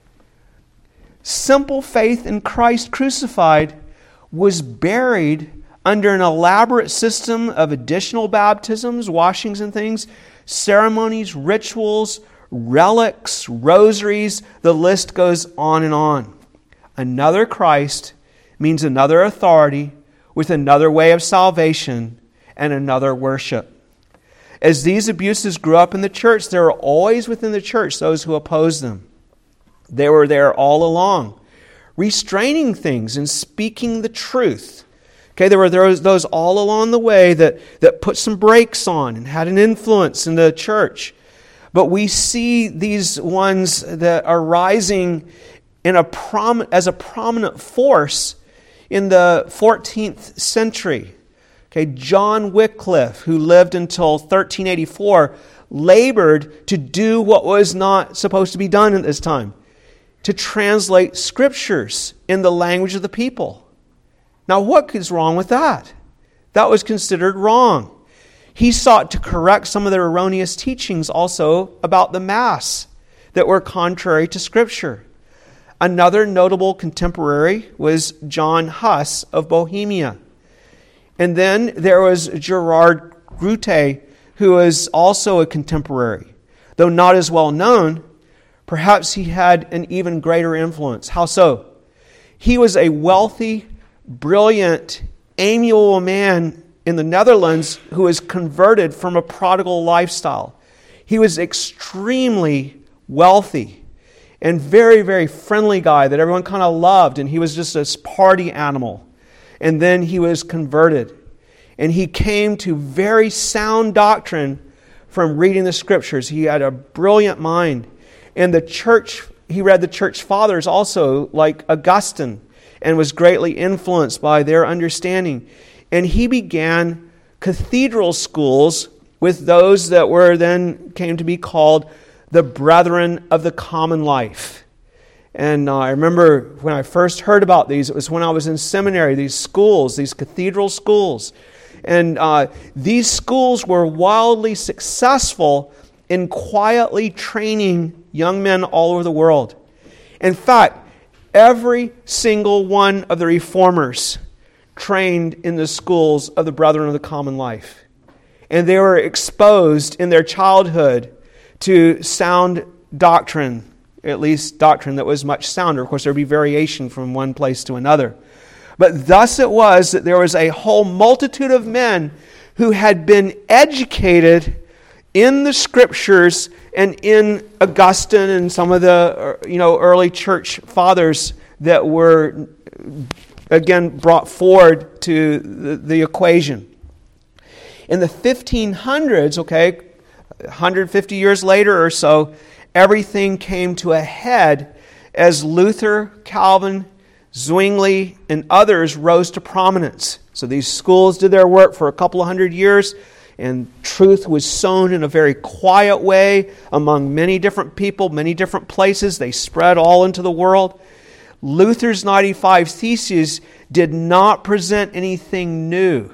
Simple faith in Christ crucified was buried under an elaborate system of additional baptisms, washings and things, ceremonies, rituals, relics, rosaries, the list goes on and on. Another Christ means another authority with another way of salvation and another worship. As these abuses grew up in the church, there were always within the church those who opposed them. They were there all along, restraining things and speaking the truth. Okay, there were those, those all along the way that, that put some brakes on and had an influence in the church. But we see these ones that are rising in a prom- as a prominent force in the fourteenth century. Okay, John Wycliffe, who lived until thirteen eighty-four, labored to do what was not supposed to be done at this time, to translate scriptures in the language of the people. Now, what is wrong with that? That was considered wrong. He sought to correct some of the erroneous teachings also about the Mass that were contrary to Scripture. Another notable contemporary was John Huss of Bohemia. And then there was Gerard Groote, who was also a contemporary. Though not as well known, perhaps he had an even greater influence. How so? He was a wealthy, brilliant, amiable man in the Netherlands who was converted from a prodigal lifestyle. He was extremely wealthy and very, very friendly guy that everyone kind of loved, and he was just this party animal. And then he was converted. And he came to very sound doctrine from reading the Scriptures. He had a brilliant mind. And the church, he read the church fathers also, like Augustine, and was greatly influenced by their understanding. And he began cathedral schools with those that were then came to be called the Brethren of the Common Life. And uh, I remember when I first heard about these, it was when I was in seminary, these schools, these cathedral schools. And uh, these schools were wildly successful in quietly training young men all over the world. In fact, every single one of the reformers trained in the schools of the Brethren of the Common Life. And they were exposed in their childhood to sound doctrine, at least doctrine that was much sounder. Of course, there would be variation from one place to another. But thus it was that there was a whole multitude of men who had been educated in the Scriptures and in Augustine and some of the you know early church fathers that were again brought forward to the, the equation. In the fifteen hundreds, okay, one hundred fifty years later or so, everything came to a head as Luther, Calvin, Zwingli, and others rose to prominence. So these schools did their work for a couple of hundred years, and truth was sown in a very quiet way among many different people, many different places. They spread all into the world. Luther's ninety-five Theses did not present anything new.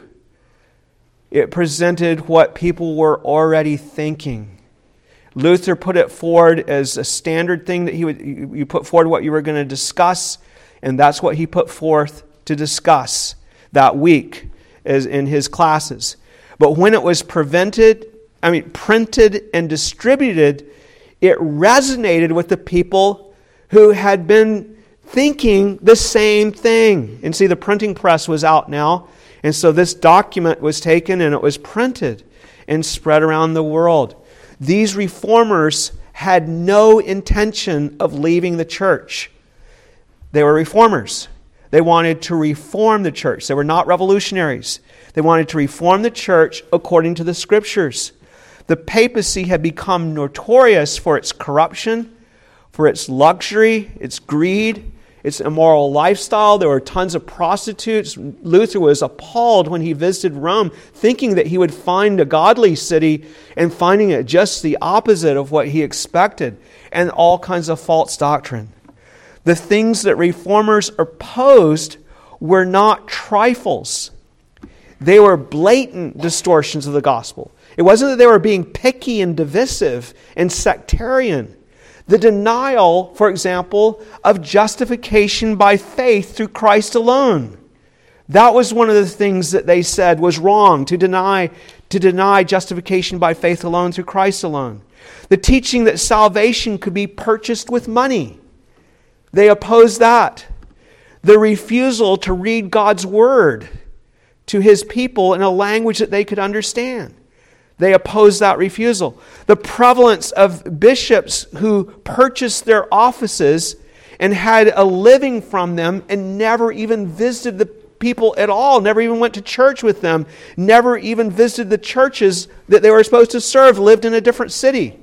It presented what people were already thinking. Luther put it forward as a standard thing that he would, you put forward what you were going to discuss, and that's what he put forth to discuss that week as in his classes. But when it was prevented, I mean printed and distributed, it resonated with the people who had been thinking the same thing. And see, the printing press was out now, and so this document was taken and it was printed and spread around the world. These reformers had no intention of leaving the church. They were reformers. They wanted to reform the church. They were not revolutionaries. They wanted to reform the church according to the Scriptures. The papacy had become notorious for its corruption, for its luxury, its greed, its immoral lifestyle. There were tons of prostitutes. Luther was appalled when he visited Rome, thinking that he would find a godly city and finding it just the opposite of what he expected, and all kinds of false doctrine. The things that reformers opposed were not trifles. They were blatant distortions of the gospel. It wasn't that they were being picky and divisive and sectarian. The denial, for example, of justification by faith through Christ alone. That was one of the things that they said was wrong, to deny, to deny justification by faith alone through Christ alone. The teaching that salvation could be purchased with money. They opposed that. The refusal to read God's Word to His people in a language that they could understand. They opposed that refusal. The prevalence of bishops who purchased their offices and had a living from them and never even visited the people at all, never even went to church with them, never even visited the churches that they were supposed to serve, lived in a different city.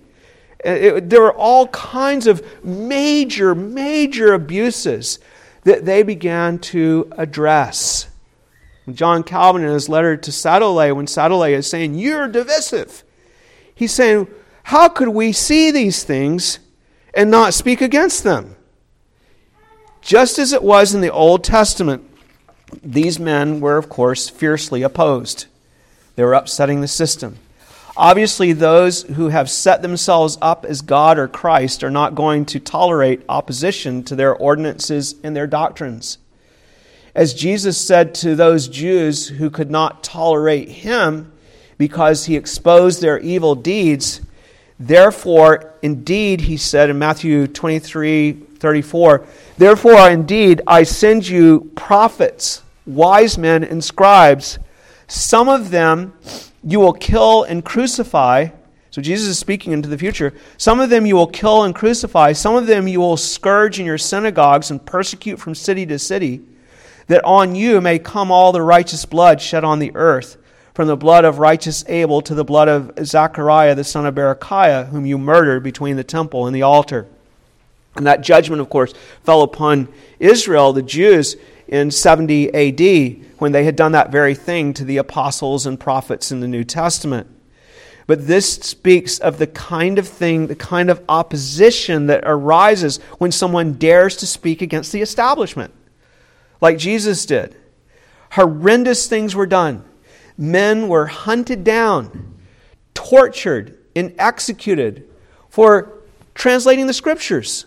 It, there were all kinds of major, major abuses that they began to address. John Calvin, in his letter to Sadolet, when Sadolet is saying, "You're divisive," he's saying, how could we see these things and not speak against them? Just as it was in the Old Testament, these men were, of course, fiercely opposed. They were upsetting the system. Obviously, those who have set themselves up as God or Christ are not going to tolerate opposition to their ordinances and their doctrines. As Jesus said to those Jews who could not tolerate Him because He exposed their evil deeds, therefore, indeed, He said in Matthew twenty-three thirty-four, "Therefore, indeed, I send you prophets, wise men, and scribes. Some of them you will kill and crucify." So Jesus is speaking into the future. "Some of them you will kill and crucify. Some of them you will scourge in your synagogues and persecute from city to city, that on you may come all the righteous blood shed on the earth, from the blood of righteous Abel to the blood of Zechariah the son of Berechiah, whom you murdered between the temple and the altar." And that judgment, of course, fell upon Israel, the Jews, in seventy A D, when they had done that very thing to the apostles and prophets in the New Testament. But this speaks of the kind of thing, the kind of opposition that arises when someone dares to speak against the establishment, like Jesus did. Horrendous things were done. Men were hunted down, tortured, and executed for translating the Scriptures,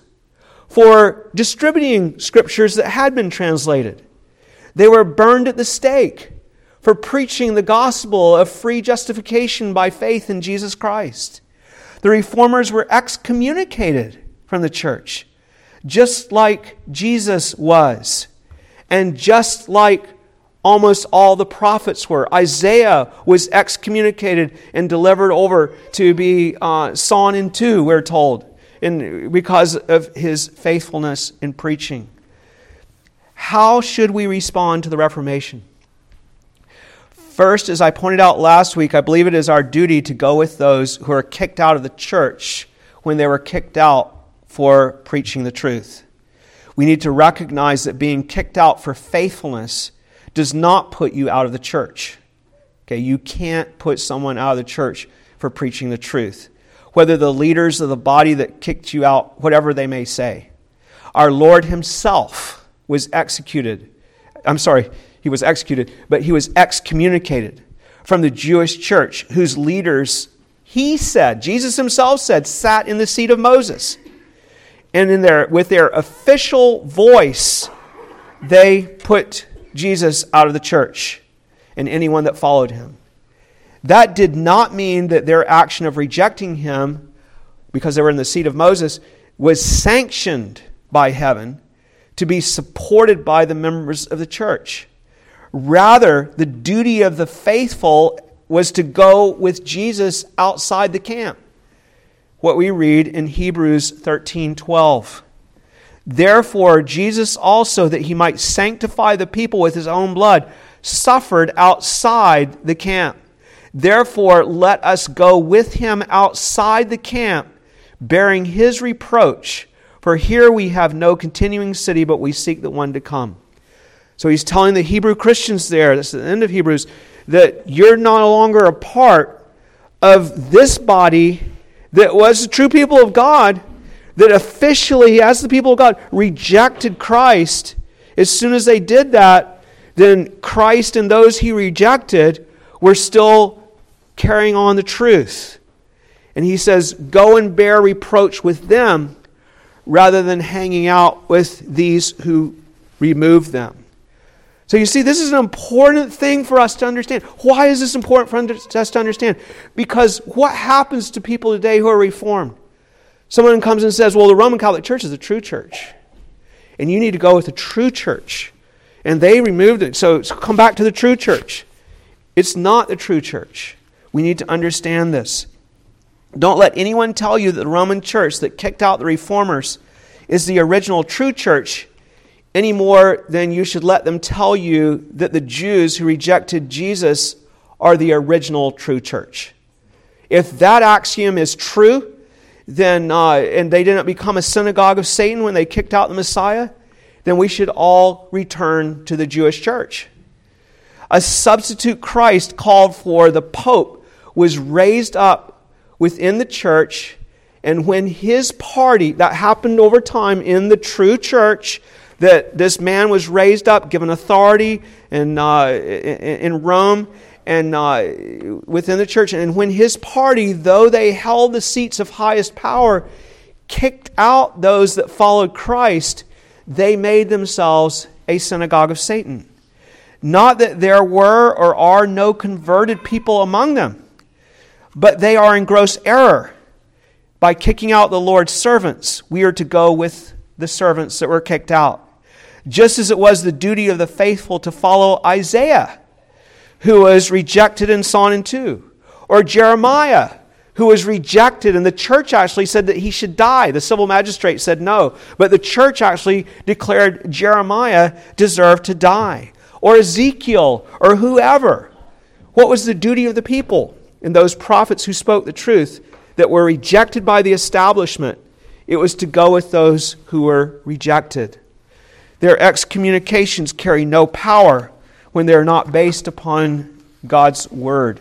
for distributing Scriptures that had been translated. They were burned at the stake for preaching the gospel of free justification by faith in Jesus Christ. The reformers were excommunicated from the church, just like Jesus was, and just like almost all the prophets were. Isaiah was excommunicated and delivered over to be uh, sawn in two, we're told, in, because of his faithfulness in preaching. How should we respond to the Reformation? First, as I pointed out last week, I believe it is our duty to go with those who are kicked out of the church when they were kicked out for preaching the truth. We need to recognize that being kicked out for faithfulness does not put you out of the church. Okay, you can't put someone out of the church for preaching the truth, whether the leaders of the body that kicked you out, whatever they may say. Our Lord himself was executed. I'm sorry, he was executed, but he was excommunicated from the Jewish church, whose leaders, he said, Jesus himself said, sat in the seat of Moses. And in their, with their official voice, they put Jesus out of the church and anyone that followed him. That did not mean that their action of rejecting him, because they were in the seat of Moses, was sanctioned by heaven to be supported by the members of the church. Rather, the duty of the faithful was to go with Jesus outside the camp. What we read in Hebrews thirteen twelve. Therefore, Jesus also, that he might sanctify the people with his own blood, suffered outside the camp. Therefore, let us go with him outside the camp, bearing his reproach. For here we have no continuing city, but we seek the one to come. So he's telling the Hebrew Christians there, that's the end of Hebrews, that you're no longer a part of this body that was the true people of God, that officially, as the people of God, rejected Christ. As soon as they did that, then Christ and those he rejected were still carrying on the truth. And he says, go and bear reproach with them rather than hanging out with these who removed them. So you see, this is an important thing for us to understand. Why is this important for us to understand? Because what happens to people today who are reformed? Someone comes and says, well, the Roman Catholic Church is a true church. And you need to go with the true church. And they removed it. So, so come back to the true church. It's not the true church. We need to understand this. Don't let anyone tell you that the Roman church that kicked out the reformers is the original true church any more than you should let them tell you that the Jews who rejected Jesus are the original true church. If that axiom is true, then uh, and they didn't become a synagogue of Satan when they kicked out the Messiah, then we should all return to the Jewish church. A substitute Christ called for the Pope was raised up within the church, and when his party, that happened over time in the true church, that this man was raised up, given authority in, uh, in Rome and uh, within the church. And when his party, though they held the seats of highest power, kicked out those that followed Christ, they made themselves a synagogue of Satan. Not that there were or are no converted people among them, but they are in gross error. By kicking out the Lord's servants, we are to go with the servants that were kicked out. Just as it was the duty of the faithful to follow Isaiah, who was rejected and sawn in two, or Jeremiah, who was rejected, and the church actually said that he should die. The civil magistrate said no, but the church actually declared Jeremiah deserved to die. Or Ezekiel, or whoever. What was the duty of the people? And those prophets who spoke the truth that were rejected by the establishment, it was to go with those who were rejected. Their excommunications carry no power when they are not based upon God's word.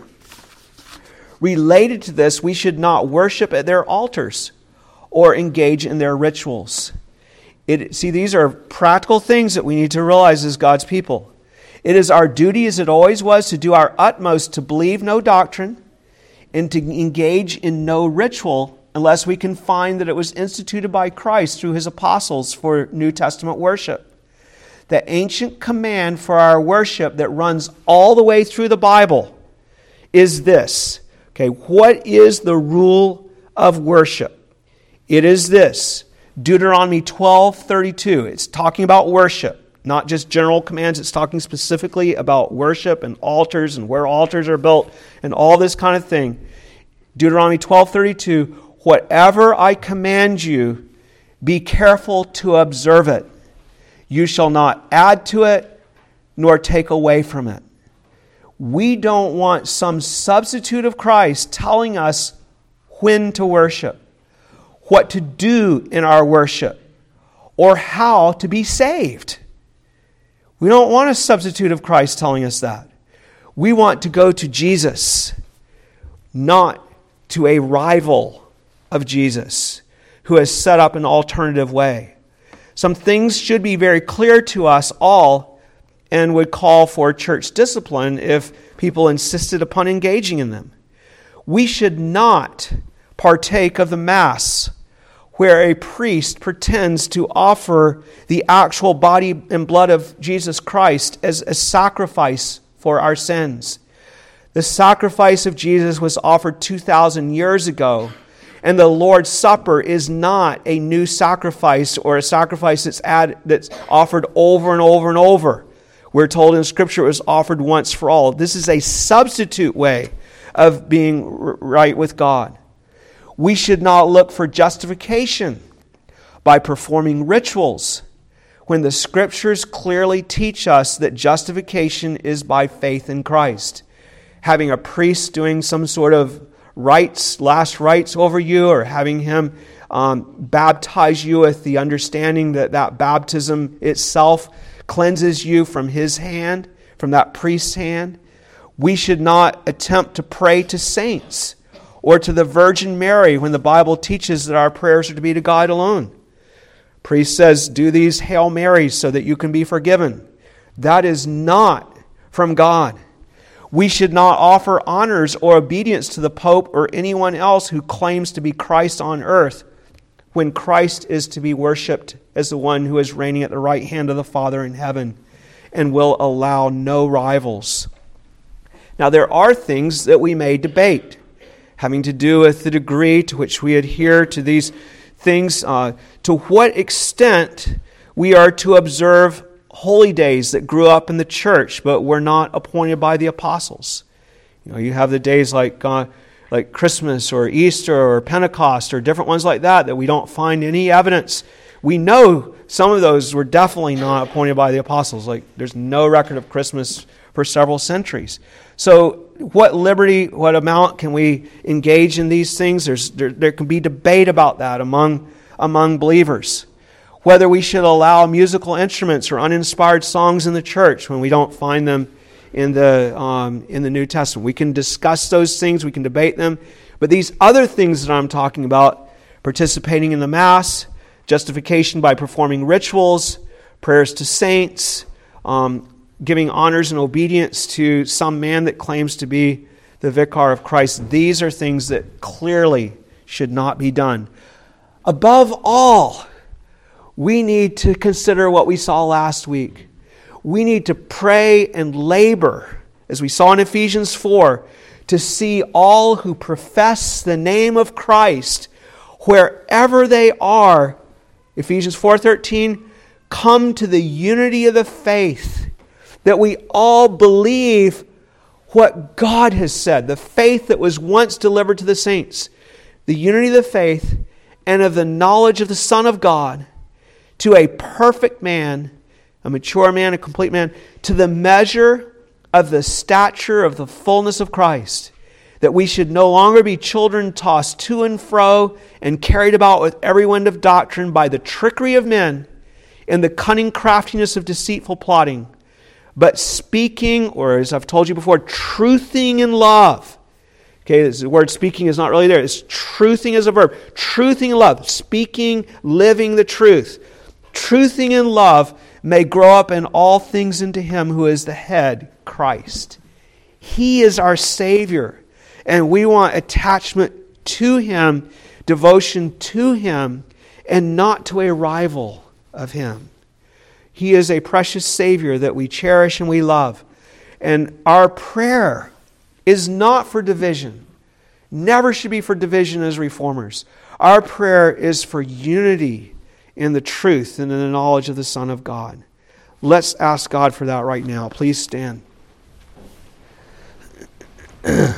Related to this, we should not worship at their altars or engage in their rituals. It, see, these are practical things that we need to realize as God's people. It is our duty, as it always was, to do our utmost to believe no doctrine and to engage in no ritual unless we can find that it was instituted by Christ through his apostles for New Testament worship. The ancient command for our worship that runs all the way through the Bible is this. Okay, what is the rule of worship? It is this. Deuteronomy twelve thirty-two. It's talking about worship, not just general commands. It's talking specifically about worship and altars and where altars are built and all this kind of thing. Deuteronomy twelve thirty-two, whatever I command you, be careful to observe it. You shall not add to it, nor take away from it. We don't want some substitute of Christ telling us when to worship, what to do in our worship, or how to be saved. We don't want a substitute of Christ telling us that. We want to go to Jesus, not to a rival of Jesus who has set up an alternative way. Some things should be very clear to us all and would call for church discipline if people insisted upon engaging in them. We should not partake of the Mass where a priest pretends to offer the actual body and blood of Jesus Christ as a sacrifice for our sins. The sacrifice of Jesus was offered two thousand years ago, and the Lord's Supper is not a new sacrifice or a sacrifice that's, add, that's offered over and over and over. We're told in Scripture it was offered once for all. This is a substitute way of being right with God. We should not look for justification by performing rituals when the Scriptures clearly teach us that justification is by faith in Christ. Having a priest doing some sort of rites, last rites over you, or having him um, baptize you with the understanding that that baptism itself cleanses you from his hand, from that priest's hand. We should not attempt to pray to saints or to the Virgin Mary when the Bible teaches that our prayers are to be to God alone. Priest says, do these Hail Marys so that you can be forgiven. That is not from God. We should not offer honors or obedience to the Pope or anyone else who claims to be Christ on earth when Christ is to be worshipped as the one who is reigning at the right hand of the Father in heaven and will allow no rivals. Now, there are things that we may debate, having to do with the degree to which we adhere to these things, uh, to what extent we are to observe holy days that grew up in the church but were not appointed by the apostles. You know, you have the days like uh, like Christmas or Easter or Pentecost or different ones like that that we don't find any evidence. We know some of those were definitely not appointed by the apostles. Like there's no record of Christmas for several centuries. So what liberty, what amount can we engage in these things? There's there, there can be debate about that among among believers. Whether we should allow musical instruments or uninspired songs in the church when we don't find them in the um, in the New Testament. We can discuss those things, we can debate them. But these other things that I'm talking about, participating in the Mass, justification by performing rituals, prayers to saints, um, giving honors and obedience to some man that claims to be the vicar of Christ, these are things that clearly should not be done. Above all, we need to consider what we saw last week. We need to pray and labor, as we saw in Ephesians four, to see all who profess the name of Christ, wherever they are, Ephesians four thirteen, come to the unity of the faith, that we all believe what God has said, the faith that was once delivered to the saints, the unity of the faith and of the knowledge of the Son of God, to a perfect man, a mature man, a complete man, to the measure of the stature of the fullness of Christ, that we should no longer be children tossed to and fro and carried about with every wind of doctrine by the trickery of men and the cunning craftiness of deceitful plotting, but speaking, or as I've told you before, truthing in love. Okay, the word speaking is not really there. It's truthing as a verb. Truthing in love. Speaking, living the truth. Truthing in love may grow up in all things into Him who is the head, Christ. He is our Savior, and we want attachment to Him, devotion to Him, and not to a rival of Him. He is a precious Savior that we cherish and we love. And our prayer is not for division. Never should be for division as reformers. Our prayer is for unity in the truth and in the knowledge of the Son of God. Let's ask God for that right now. Please stand. And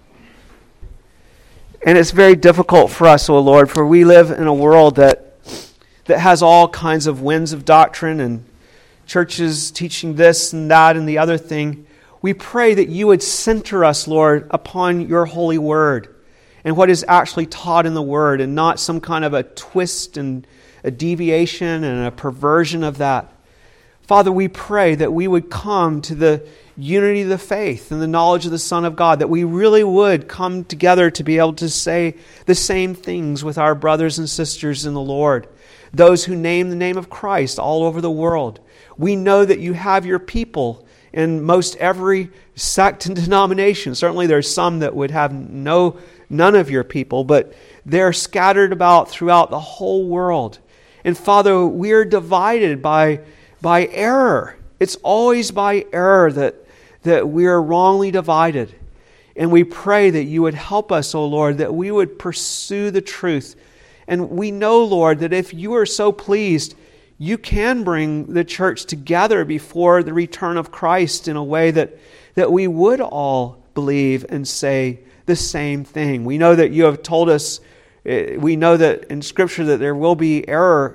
it's very difficult for us, O Lord, for we live in a world that that has all kinds of winds of doctrine and churches teaching this and that and the other thing. We pray that you would center us, Lord, upon your holy word and what is actually taught in the word, and not some kind of a twist and a deviation and a perversion of that. Father, we pray that we would come to the unity of the faith and the knowledge of the Son of God, that we really would come together to be able to say the same things with our brothers and sisters in the Lord, those who name the name of Christ all over the world. We know that you have your people in most every sect and denomination. Certainly there's some that would have no none of your people, but they're scattered about throughout the whole world. And Father, we're divided by by error. It's always by error that, that we're wrongly divided. And we pray that you would help us, O Lord, that we would pursue the truth. And we know, Lord, that if you are so pleased, you can bring the church together before the return of Christ in a way that, that we would all believe and say the same thing. We know that you have told us, we know that in Scripture that there will be error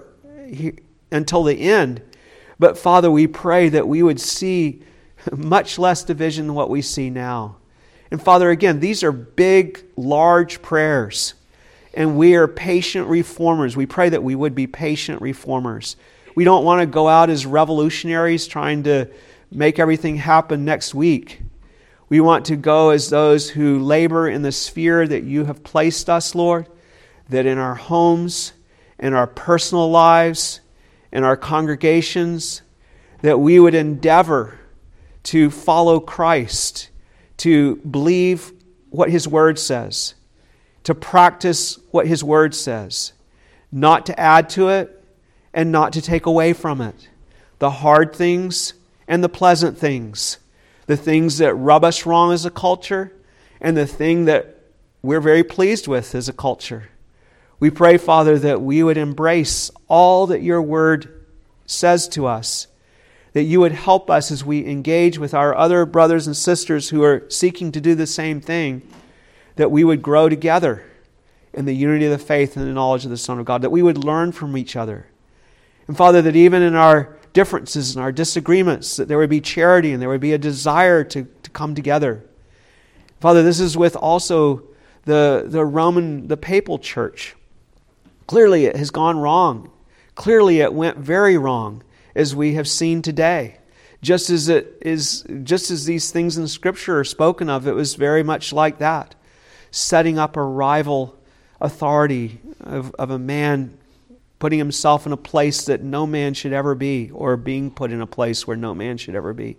until the end. But Father, we pray that we would see much less division than what we see now. And Father, again, these are big, large prayers. And we are patient reformers. We pray that we would be patient reformers. We don't want to go out as revolutionaries trying to make everything happen next week. We want to go as those who labor in the sphere that you have placed us, Lord, that in our homes, in our personal lives, in our congregations, that we would endeavor to follow Christ, to believe what His Word says, to practice what His Word says, not to add to it and not to take away from it. The hard things and the pleasant things, the things that rub us wrong as a culture and the thing that we're very pleased with as a culture. We pray, Father, that we would embrace all that your word says to us, that you would help us as we engage with our other brothers and sisters who are seeking to do the same thing, that we would grow together in the unity of the faith and the knowledge of the Son of God, that we would learn from each other. And Father, that even in our differences and our disagreements, that there would be charity and there would be a desire to, to come together. Father, this is with also the, the Roman, the papal church. Clearly it has gone wrong. Clearly it went very wrong, as we have seen today. Just as it is, just as these things in Scripture are spoken of, it was very much like that. Setting up a rival authority of, of a man putting himself in a place that no man should ever be, or being put in a place where no man should ever be.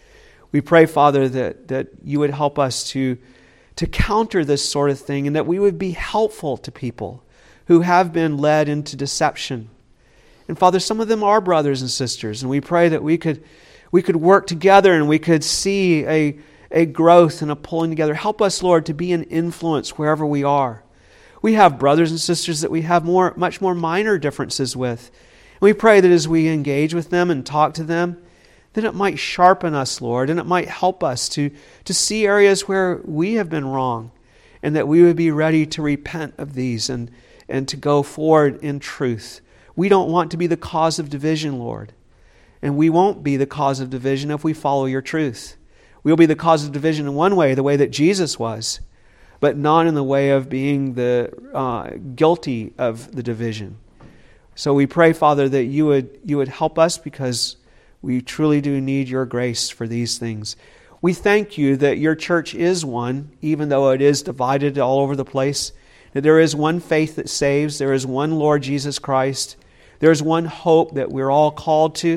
We pray, Father, that, that you would help us to, to counter this sort of thing, and that we would be helpful to people who have been led into deception. And Father, some of them are brothers and sisters, and we pray that we could we could work together and we could see a, a growth and a pulling together. Help us, Lord, to be an influence wherever we are. We have brothers and sisters that we have more much more minor differences with. And we pray that as we engage with them and talk to them, then it might sharpen us, Lord, and it might help us to, to see areas where we have been wrong, and that we would be ready to repent of these and and to go forward in truth. We don't want to be the cause of division, Lord. And we won't be the cause of division if we follow your truth. We'll be the cause of division in one way, the way that Jesus was, but not in the way of being the uh, guilty of the division. So we pray, Father, that you would you would help us, because we truly do need your grace for these things. We thank you that your church is one, even though it is divided all over the place. That there is one faith that saves. There is one Lord Jesus Christ. There is one hope that we're all called to.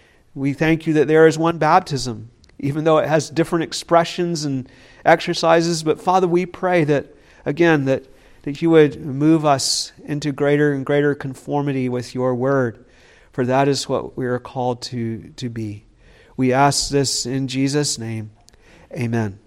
We thank you that there is one baptism, even though it has different expressions and exercises. But Father, we pray that, again, that, that you would move us into greater and greater conformity with your word. For that is what we are called to, to be. We ask this in Jesus' name. Amen.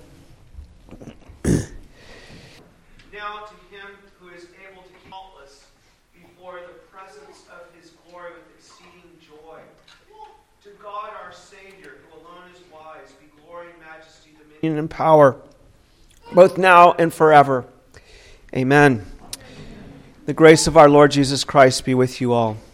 Now to him who is able to keep faultless before the presence of his glory with exceeding joy. To God our Savior, who alone is wise, be glory, majesty, dominion, And power, both now and forever. Amen. The grace of our Lord Jesus Christ be with you all.